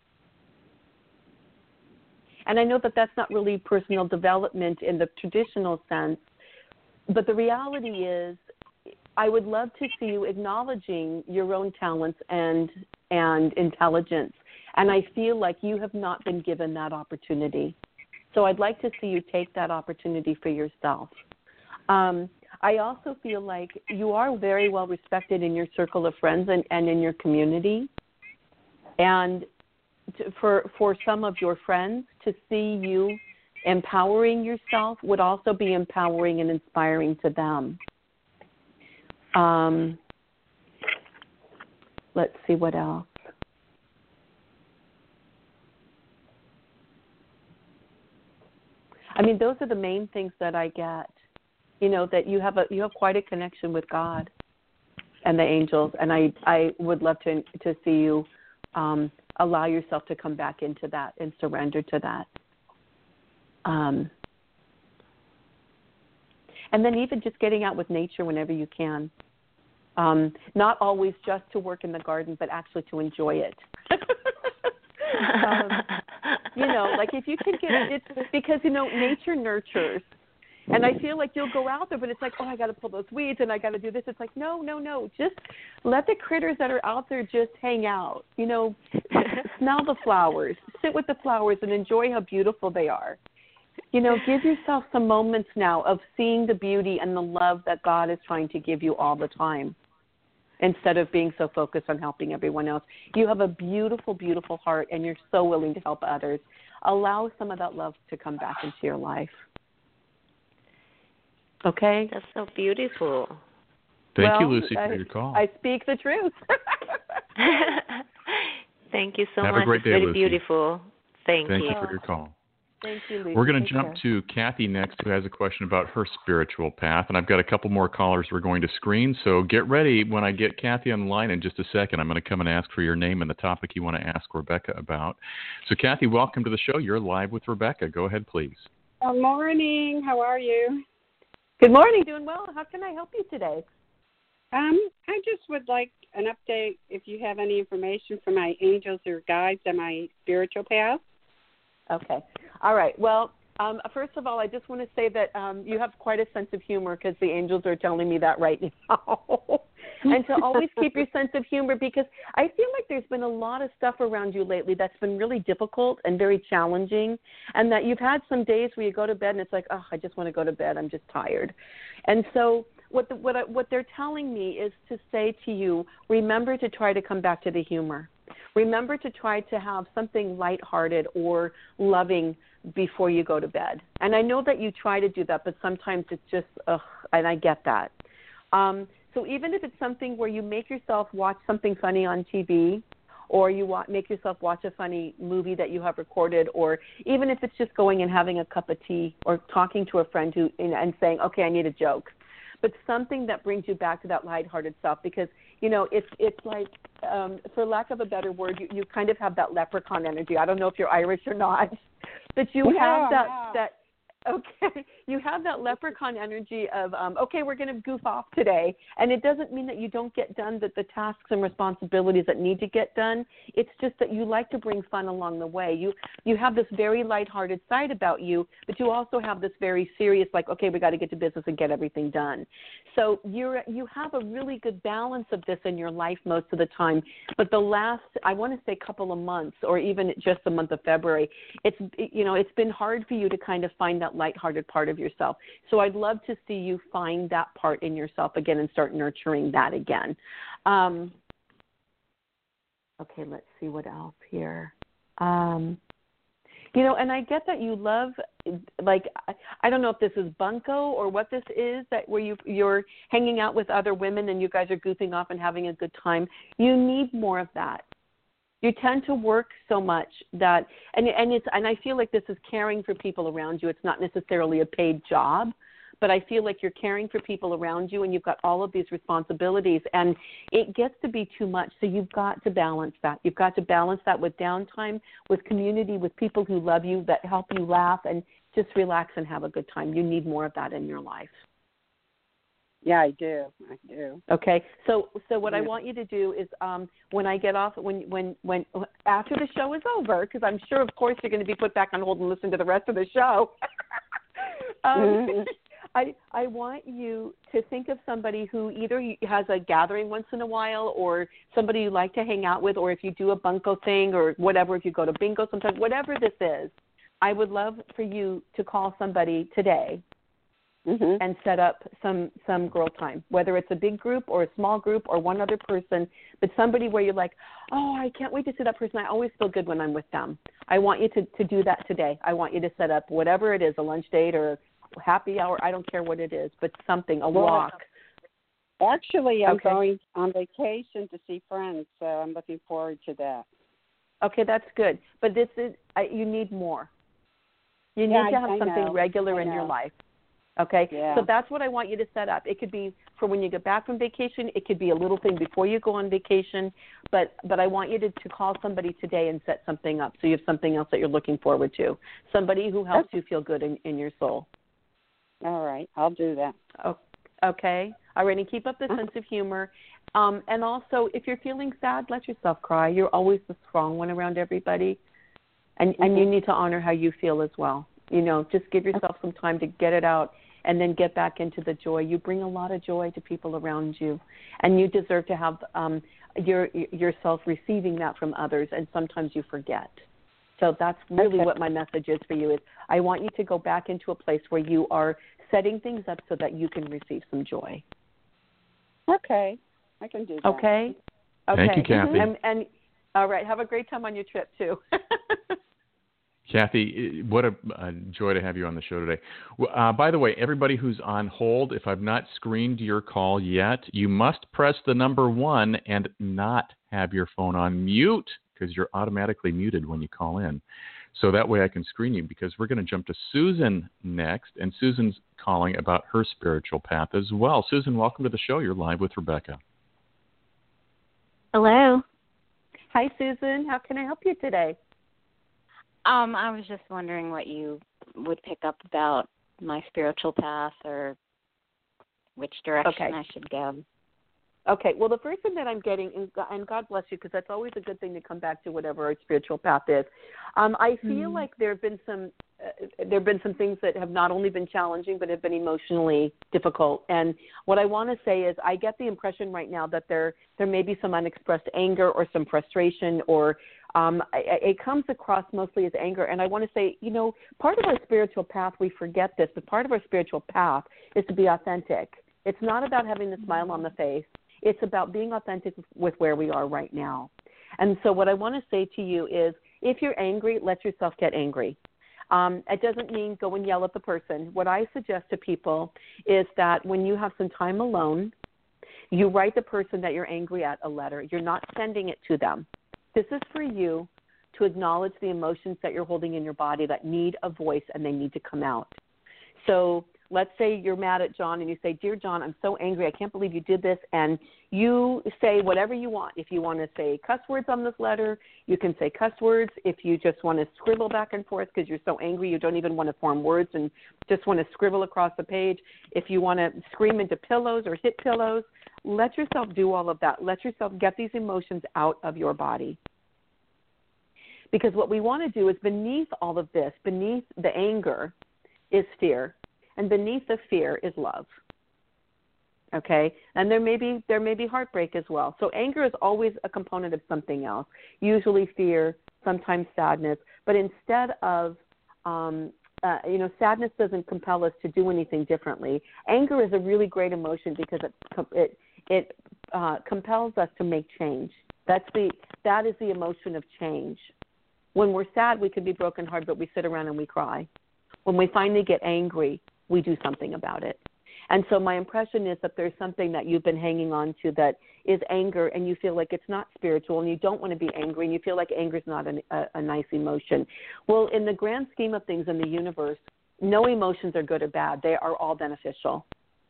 and I know that that's not really personal development in the traditional sense, but the reality is I would love to see you acknowledging your own talents and and intelligence, and I feel like you have not been given that opportunity. So I'd like to see you take that opportunity for yourself. Um, I also feel like you are very well respected in your circle of friends and, and in your community. And to, for for some of your friends to see you empowering yourself would also be empowering and inspiring to them. Um, let's see what else. I mean, those are the main things that I get. You know, that you have a you have quite a connection with God and the angels, and I I would love to to see you. Um, allow yourself to come back into that and surrender to that. Um, and then even just getting out with nature whenever you can. Um, not always just to work in the garden, but actually to enjoy it. um, you know, like if you can get it, it's because, you know, nature nurtures. And I feel like you'll go out there, but it's like, oh, I got to pull those weeds and I got to do this. It's like, no, no, no. Just let the critters that are out there just hang out. You know, smell the flowers, sit with the flowers and enjoy how beautiful they are. You know, give yourself some moments now of seeing the beauty and the love that God is trying to give you all the time instead of being so focused on helping everyone else. You have a beautiful, beautiful heart and you're so willing to help others. Allow some of that love to come back into your life. Okay. That's so beautiful. Thank well, you, Lucy, I, for your call. I speak the truth. Thank you so Have much. a great day, it's very Lucy. beautiful. Thank, Thank you. you for your call. Thank you, Lucy. We're going to Take jump care. to Kathy next, who has a question about her spiritual path. And I've got a couple more callers we're going to screen. So get ready when I get Kathy on the line in just a second. I'm going to come and ask for your name and the topic you want to ask Rebecca about. So, Kathy, welcome to the show. You're live with Rebecca. Go ahead, please. Good morning. How are you? Good morning. Doing well. How can I help you today? Um, I just would like an update if you have any information from my angels or guides on my spiritual path. Okay. All right. Well, um, first of all, I just want to say that um, you have quite a sense of humor because the angels are telling me that right now. And to always keep your sense of humor, because I feel like there's been a lot of stuff around you lately that's been really difficult and very challenging, and that you've had some days where you go to bed and it's like, oh, I just want to go to bed. I'm just tired. And so what the, what I, what they're telling me is to say to you, remember to try to come back to the humor. Remember to try to have something lighthearted or loving before you go to bed. And I know that you try to do that, but sometimes it's just, ugh, and I get that. Um, so even if it's something where you make yourself watch something funny on T V, or you wa- make yourself watch a funny movie that you have recorded, or even if it's just going and having a cup of tea or talking to a friend who and saying, okay, I need a joke. But something that brings you back to that lighthearted self, because, you know, it's it's like, um, for lack of a better word, you, you kind of have that leprechaun energy. I don't know if you're Irish or not, but you Yeah, have that, yeah. that, okay, you have that leprechaun energy of, um, okay, we're going to goof off today. And it doesn't mean that you don't get done the, the tasks and responsibilities that need to get done. It's just that you like to bring fun along the way. You you have this very lighthearted side about you, but you also have this very serious, like, okay, we got to get to business and get everything done. So you're you have a really good balance of this in your life most of the time. But the last, I want to say, couple of months, or even just the month of February, it's you know it's been hard for you to kind of find that lighthearted part of yourself. So I'd love to see you find that part in yourself again and start nurturing that again. Um, okay, let's see what else here. Um, you know, and I get that you love, like, I don't know if this is bunco or what this is, that where you, you're hanging out with other women and you guys are goofing off and having a good time. You need more of that. You tend to work so much that, and and it's and I feel like this is caring for people around you. It's not necessarily a paid job, but I feel like you're caring for people around you, and you've got all of these responsibilities, and it gets to be too much. So you've got to balance that. You've got to balance that with downtime, with community, with people who love you, that help you laugh, and just relax and have a good time. You need more of that in your life. Yeah, I do. I do. Okay, so so what yeah. I want you to do is um, when I get off, when when when after the show is over, because I'm sure, of course, you're going to be put back on hold and listen to the rest of the show. um, Mm-hmm. I I want you to think of somebody who either has a gathering once in a while, or somebody you like to hang out with, or if you do a bunco thing or whatever, if you go to bingo sometimes, whatever this is, I would love for you to call somebody today. Mm-hmm. And set up some, some girl time, whether it's a big group or a small group or one other person, but somebody where you're like, oh, I can't wait to see that person. I always feel good when I'm with them. I want you to, to do that today. I want you to set up whatever it is, a lunch date or a happy hour. I don't care what it is, but something, a well, walk. Actually, I'm okay. going on vacation to see friends, so I'm looking forward to that. Okay, that's good. But this is, I, you need more. You need yeah, to have I, I something know. regular I in know. your life. Okay, yeah. so that's what I want you to set up. It could be for when you get back from vacation. It could be a little thing before you go on vacation. But but I want you to, to call somebody today and set something up so you have something else that you're looking forward to. Somebody who helps okay. you feel good in, in your soul. All right, I'll do that. Oh, okay. All right, and keep up the uh-huh. sense of humor. Um, and also, if you're feeling sad, let yourself cry. You're always the strong one around everybody. And, mm-hmm. and you need to honor how you feel as well. You know, just give yourself some time to get it out and then get back into the joy. You bring a lot of joy to people around you, and you deserve to have um, your yourself receiving that from others, and sometimes you forget. So that's really okay. what my message is for you is I want you to go back into a place where you are setting things up so that you can receive some joy. Okay, I can do that. Okay? Okay. Thank you, Kathy. And, and all right, have a great time on your trip, too. Kathy, what a, a joy to have you on the show today. Uh, by the way, everybody who's on hold, if I've not screened your call yet, you must press the number one and not have your phone on mute because you're automatically muted when you call in. So that way I can screen you, because we're going to jump to Susan next, and Susan's calling about her spiritual path as well. Susan, welcome to the show. You're live with Rebecca. Hello. Hi, Susan. How can I help you today? Um, I was just wondering what you would pick up about my spiritual path or which direction Okay. I should go. Okay, well, the first thing that I'm getting, and God- and God bless you, because that's always a good thing to come back to whatever our spiritual path is. Um, I feel Mhm. like there have been some, uh, there have been some things that have not only been challenging, but have been emotionally difficult. And what I want to say is, I get the impression right now that there there may be some unexpressed anger or some frustration, or um, it, it comes across mostly as anger. And I want to say, you know, part of our spiritual path, we forget this, but part of our spiritual path is to be authentic. It's not about having the smile on the face. It's about being authentic with where we are right now. And so what I want to say to you is, if you're angry, let yourself get angry. Um, it doesn't mean go and yell at the person. What I suggest to people is that when you have some time alone, you write the person that you're angry at a letter. You're not sending it to them. This is for you to acknowledge the emotions that you're holding in your body that need a voice and they need to come out. So let's say you're mad at John and you say, "Dear John, I'm so angry. I can't believe you did this." And you say whatever you want. If you want to say cuss words on this letter, you can say cuss words. If you just want to scribble back and forth because you're so angry you don't even want to form words and just want to scribble across the page. If you want to scream into pillows or hit pillows, let yourself do all of that. Let yourself get these emotions out of your body. Because what we want to do is, beneath all of this, beneath the anger, is fear. And beneath the fear is love. Okay? And there may be there may be heartbreak as well. So anger is always a component of something else, usually fear, sometimes sadness. But instead of, um, uh, you know, sadness doesn't compel us to do anything differently. Anger is a really great emotion because it it it uh, compels us to make change. That's the that is the emotion of change. When we're sad, we can be brokenhearted, but we sit around and we cry. When we finally get angry, we do something about it. And so my impression is that there's something that you've been hanging on to that is anger, and you feel like it's not spiritual, and you don't want to be angry, and you feel like anger is not a, a, a nice emotion. Well, in the grand scheme of things in the universe, no emotions are good or bad. They are all beneficial.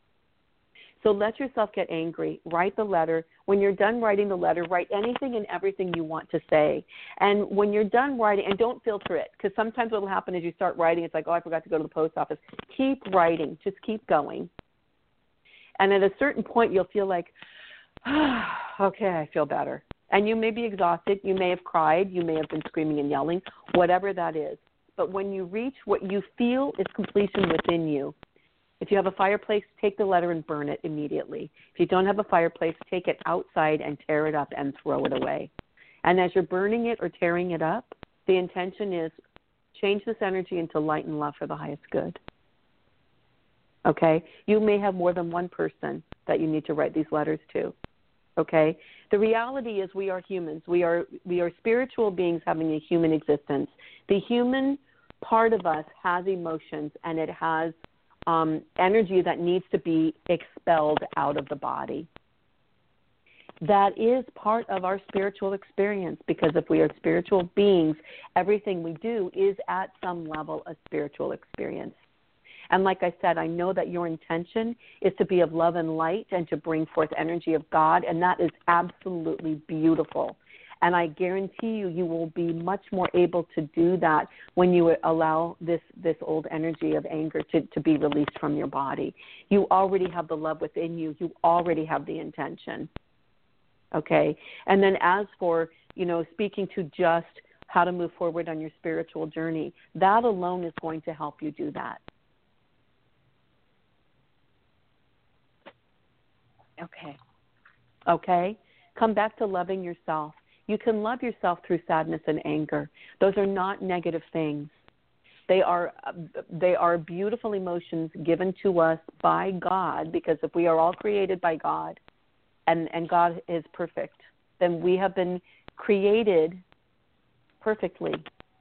So let yourself get angry. Write the letter. When you're done writing the letter, write anything and everything you want to say. And when you're done writing, and don't filter it, because sometimes what will happen is you start writing, it's like, oh, I forgot to go to the post office. Keep writing. Just keep going. And at a certain point, you'll feel like, oh, okay, I feel better. And you may be exhausted. You may have cried. You may have been screaming and yelling, whatever that is. But when you reach what you feel is completion within you, if you have a fireplace, take the letter and burn it immediately. If you don't have a fireplace, take it outside and tear it up and throw it away. And as you're burning it or tearing it up, the intention is change this energy into light and love for the highest good. Okay? You may have more than one person that you need to write these letters to. Okay? The reality is we are humans. We are we are spiritual beings having a human existence. The human part of us has emotions, and it has Um, energy that needs to be expelled out of the body. That is part of our spiritual experience, because if we are spiritual beings, everything we do is at some level a spiritual experience. And like I said, I know that your intention is to be of love and light and to bring forth energy of God, and that is absolutely beautiful. And I guarantee you, you will be much more able to do that when you allow this, this old energy of anger to, to be released from your body. You already have the love within you. You already have the intention. Okay? And then as for, you know, speaking to just how to move forward on your spiritual journey, that alone is going to help you do that. Okay. Okay? Come back to loving yourself. You can love yourself through sadness and anger. Those are not negative things. They are they are beautiful emotions given to us by God, because if we are all created by God and, and God is perfect, then we have been created perfectly.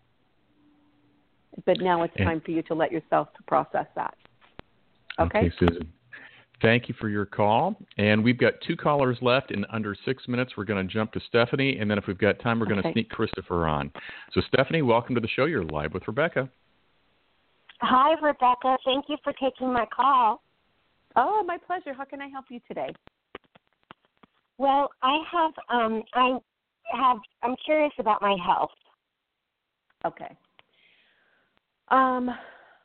But now it's time for you to let yourself to process that. Okay? Okay, Susan. Thank you for your call. And we've got two callers left. In under six minutes, we're going to jump to Stephanie. And then if we've got time, we're going okay. to sneak Christopher on. So, Stephanie, welcome to the show. You're live with Rebecca. Hi, Rebecca. Thank you for taking my call. Oh, my pleasure. How can I help you today? Well, I have, um, I have, I'm curious about my health. Okay. Um,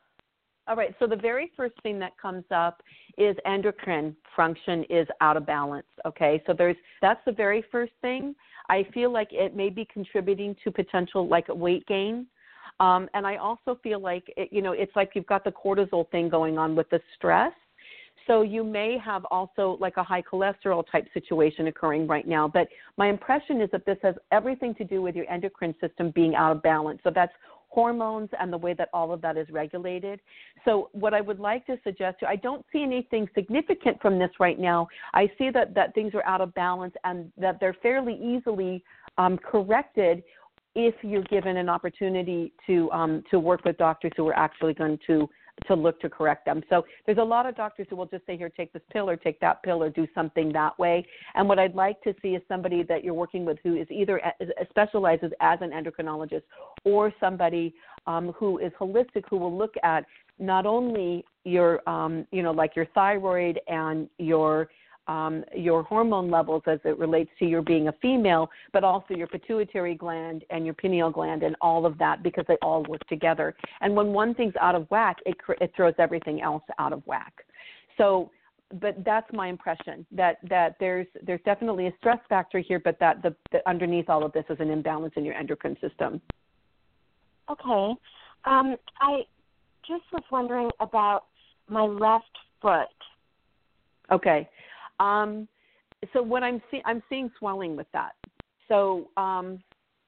All right, so the very first thing that comes up is endocrine function is out of balance, okay? So there's that's the very first thing. I feel like it may be contributing to potential like weight gain. Um, and I also feel like, it, you know, it's like you've got the cortisol thing going on with the stress. So you may have also like a high cholesterol type situation occurring right now. But my impression is that this has everything to do with your endocrine system being out of balance. So that's hormones and the way that all of that is regulated. So what I would like to suggest to you, I don't see anything significant from this right now. I see that, that things are out of balance and that they're fairly easily um, corrected if you're given an opportunity to um, to work with doctors who are actually going to to look to correct them. So there's a lot of doctors who will just say, here, take this pill or take that pill or do something that way. And what I'd like to see is somebody that you're working with who is either a, specializes as an endocrinologist or somebody um, who is holistic, who will look at not only your, um, you know, like your thyroid and your Um, your hormone levels as it relates to your being a female, but also your pituitary gland and your pineal gland and all of that, because they all work together. And when one thing's out of whack, it, it throws everything else out of whack. So, but that's my impression, that, that there's there's definitely a stress factor here, but that the, the underneath all of this is an imbalance in your endocrine system. Okay. Um, I just was wondering about my left foot. Okay. Um, so what I'm seeing, I'm seeing swelling with that. So, um,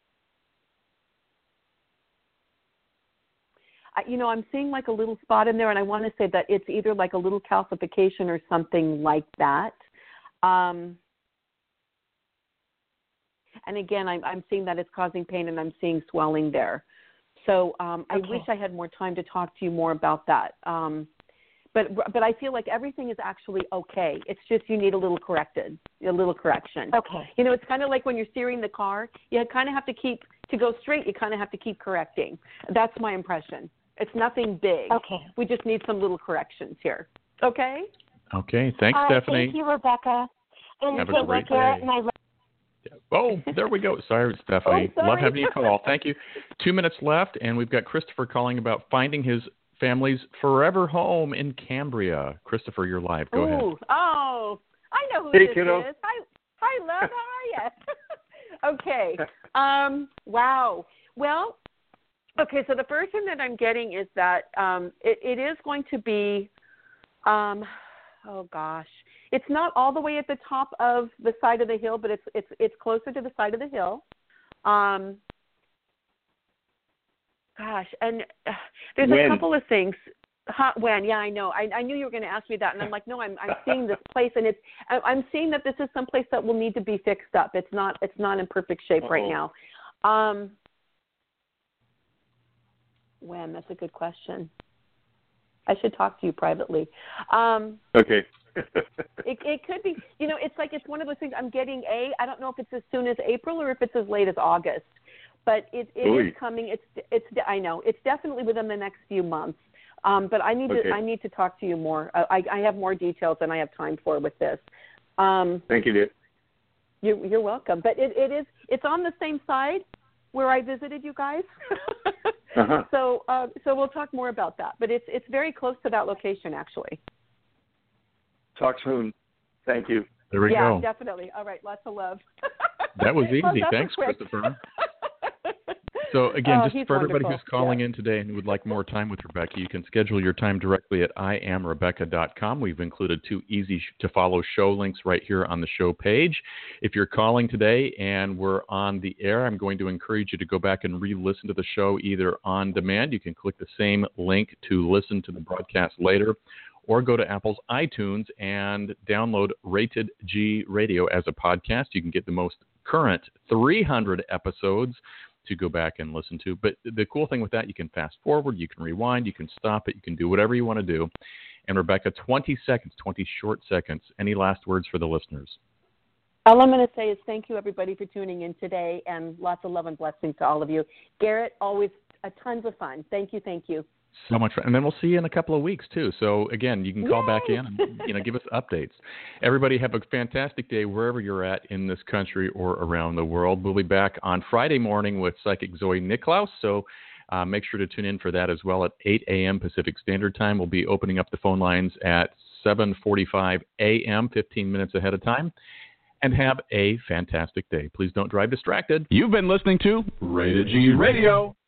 I, you know, I'm seeing like a little spot in there, and I want to say that it's either like a little calcification or something like that. Um, and again, I'm, I'm seeing that it's causing pain, and I'm seeing swelling there. So um, I okay. wish I had more time to talk to you more about that. Um, But but I feel like everything is actually okay. It's just you need a little corrected, a little correction. Okay. You know, it's kind of like when you're steering the car. You kind of have to keep, to go straight, you kind of have to keep correcting. That's my impression. It's nothing big. Okay. We just need some little corrections here. Okay? Okay. Thanks, uh, Stephanie. Thank you, Rebecca. And Have a great day. And I Oh, there we go. Sorry, Stephanie. Oh, sorry. Love having you call. Thank you. Two minutes left, and we've got Christopher calling about finding his family's forever home in Cambria. Christopher, you're live. Go Ooh. ahead. Oh, I know who hey, this kiddo. is. Hi, hi, love. How are you? Okay. Um, wow. Well, okay, so the first thing that I'm getting is that um, it, it is going to be, um, oh, gosh. It's not all the way at the top of the side of the hill, but it's it's it's closer to the side of the hill. Um Gosh, and uh, there's when? a couple of things. Huh, when? Yeah, I know. I, I knew you were going to ask me that, and I'm like, no, I'm I'm seeing this place, and it's I'm seeing that this is some place that will need to be fixed up. It's not it's not in perfect shape Uh-oh. right now. Um, when? That's a good question. I should talk to you privately. Um, okay. it it could be. You know, it's like it's one of those things. I'm getting a. I don't know if it's as soon as April or if it's as late as August. But it, it is coming. It's it's. I know it's definitely within the next few months. Um, but I need okay. to I need to talk to you more. I, I have more details than I have time for with this. Um, Thank you, dear. You, you're welcome. But it, it is it's on the same side where I visited you guys. uh-huh. So uh, so we'll talk more about that. But it's it's very close to that location actually. Talk soon. Thank you. There we yeah, go. Yeah, definitely. All right. Lots of love. That was easy. Well, Thanks, quick. Christopher. So, again, oh, just for everybody wonderful. who's calling yeah. in today and would like more time with Rebecca, you can schedule your time directly at I am Rebecca dot com. We've included two easy-to-follow show links right here on the show page. If you're calling today and we're on the air, I'm going to encourage you to go back and re-listen to the show either on demand. You can click the same link to listen to the broadcast later, or go to Apple's iTunes and download Rated G Radio as a podcast. You can get the most current three hundred episodes to go back and listen to. But the cool thing with that, you can fast forward, you can rewind, you can stop it, you can do whatever you want to do. And Rebecca, twenty seconds, twenty short seconds. Any last words for the listeners? All I'm going to say is thank you, everybody, for tuning in today, and lots of love and blessings to all of you. Garrett, always a tons of fun. Thank you, thank you. So much fun. And then we'll see you in a couple of weeks, too. So, again, you can call Yay! back in and you know, give us updates. Everybody have a fantastic day wherever you're at in this country or around the world. We'll be back on Friday morning with Psychic Zoe Nicklaus. So Uh, make sure to tune in for that as well at eight a.m. Pacific Standard Time. We'll be opening up the phone lines at seven forty-five a.m., fifteen minutes ahead of time. And have a fantastic day. Please don't drive distracted. You've been listening to Rated G Radio.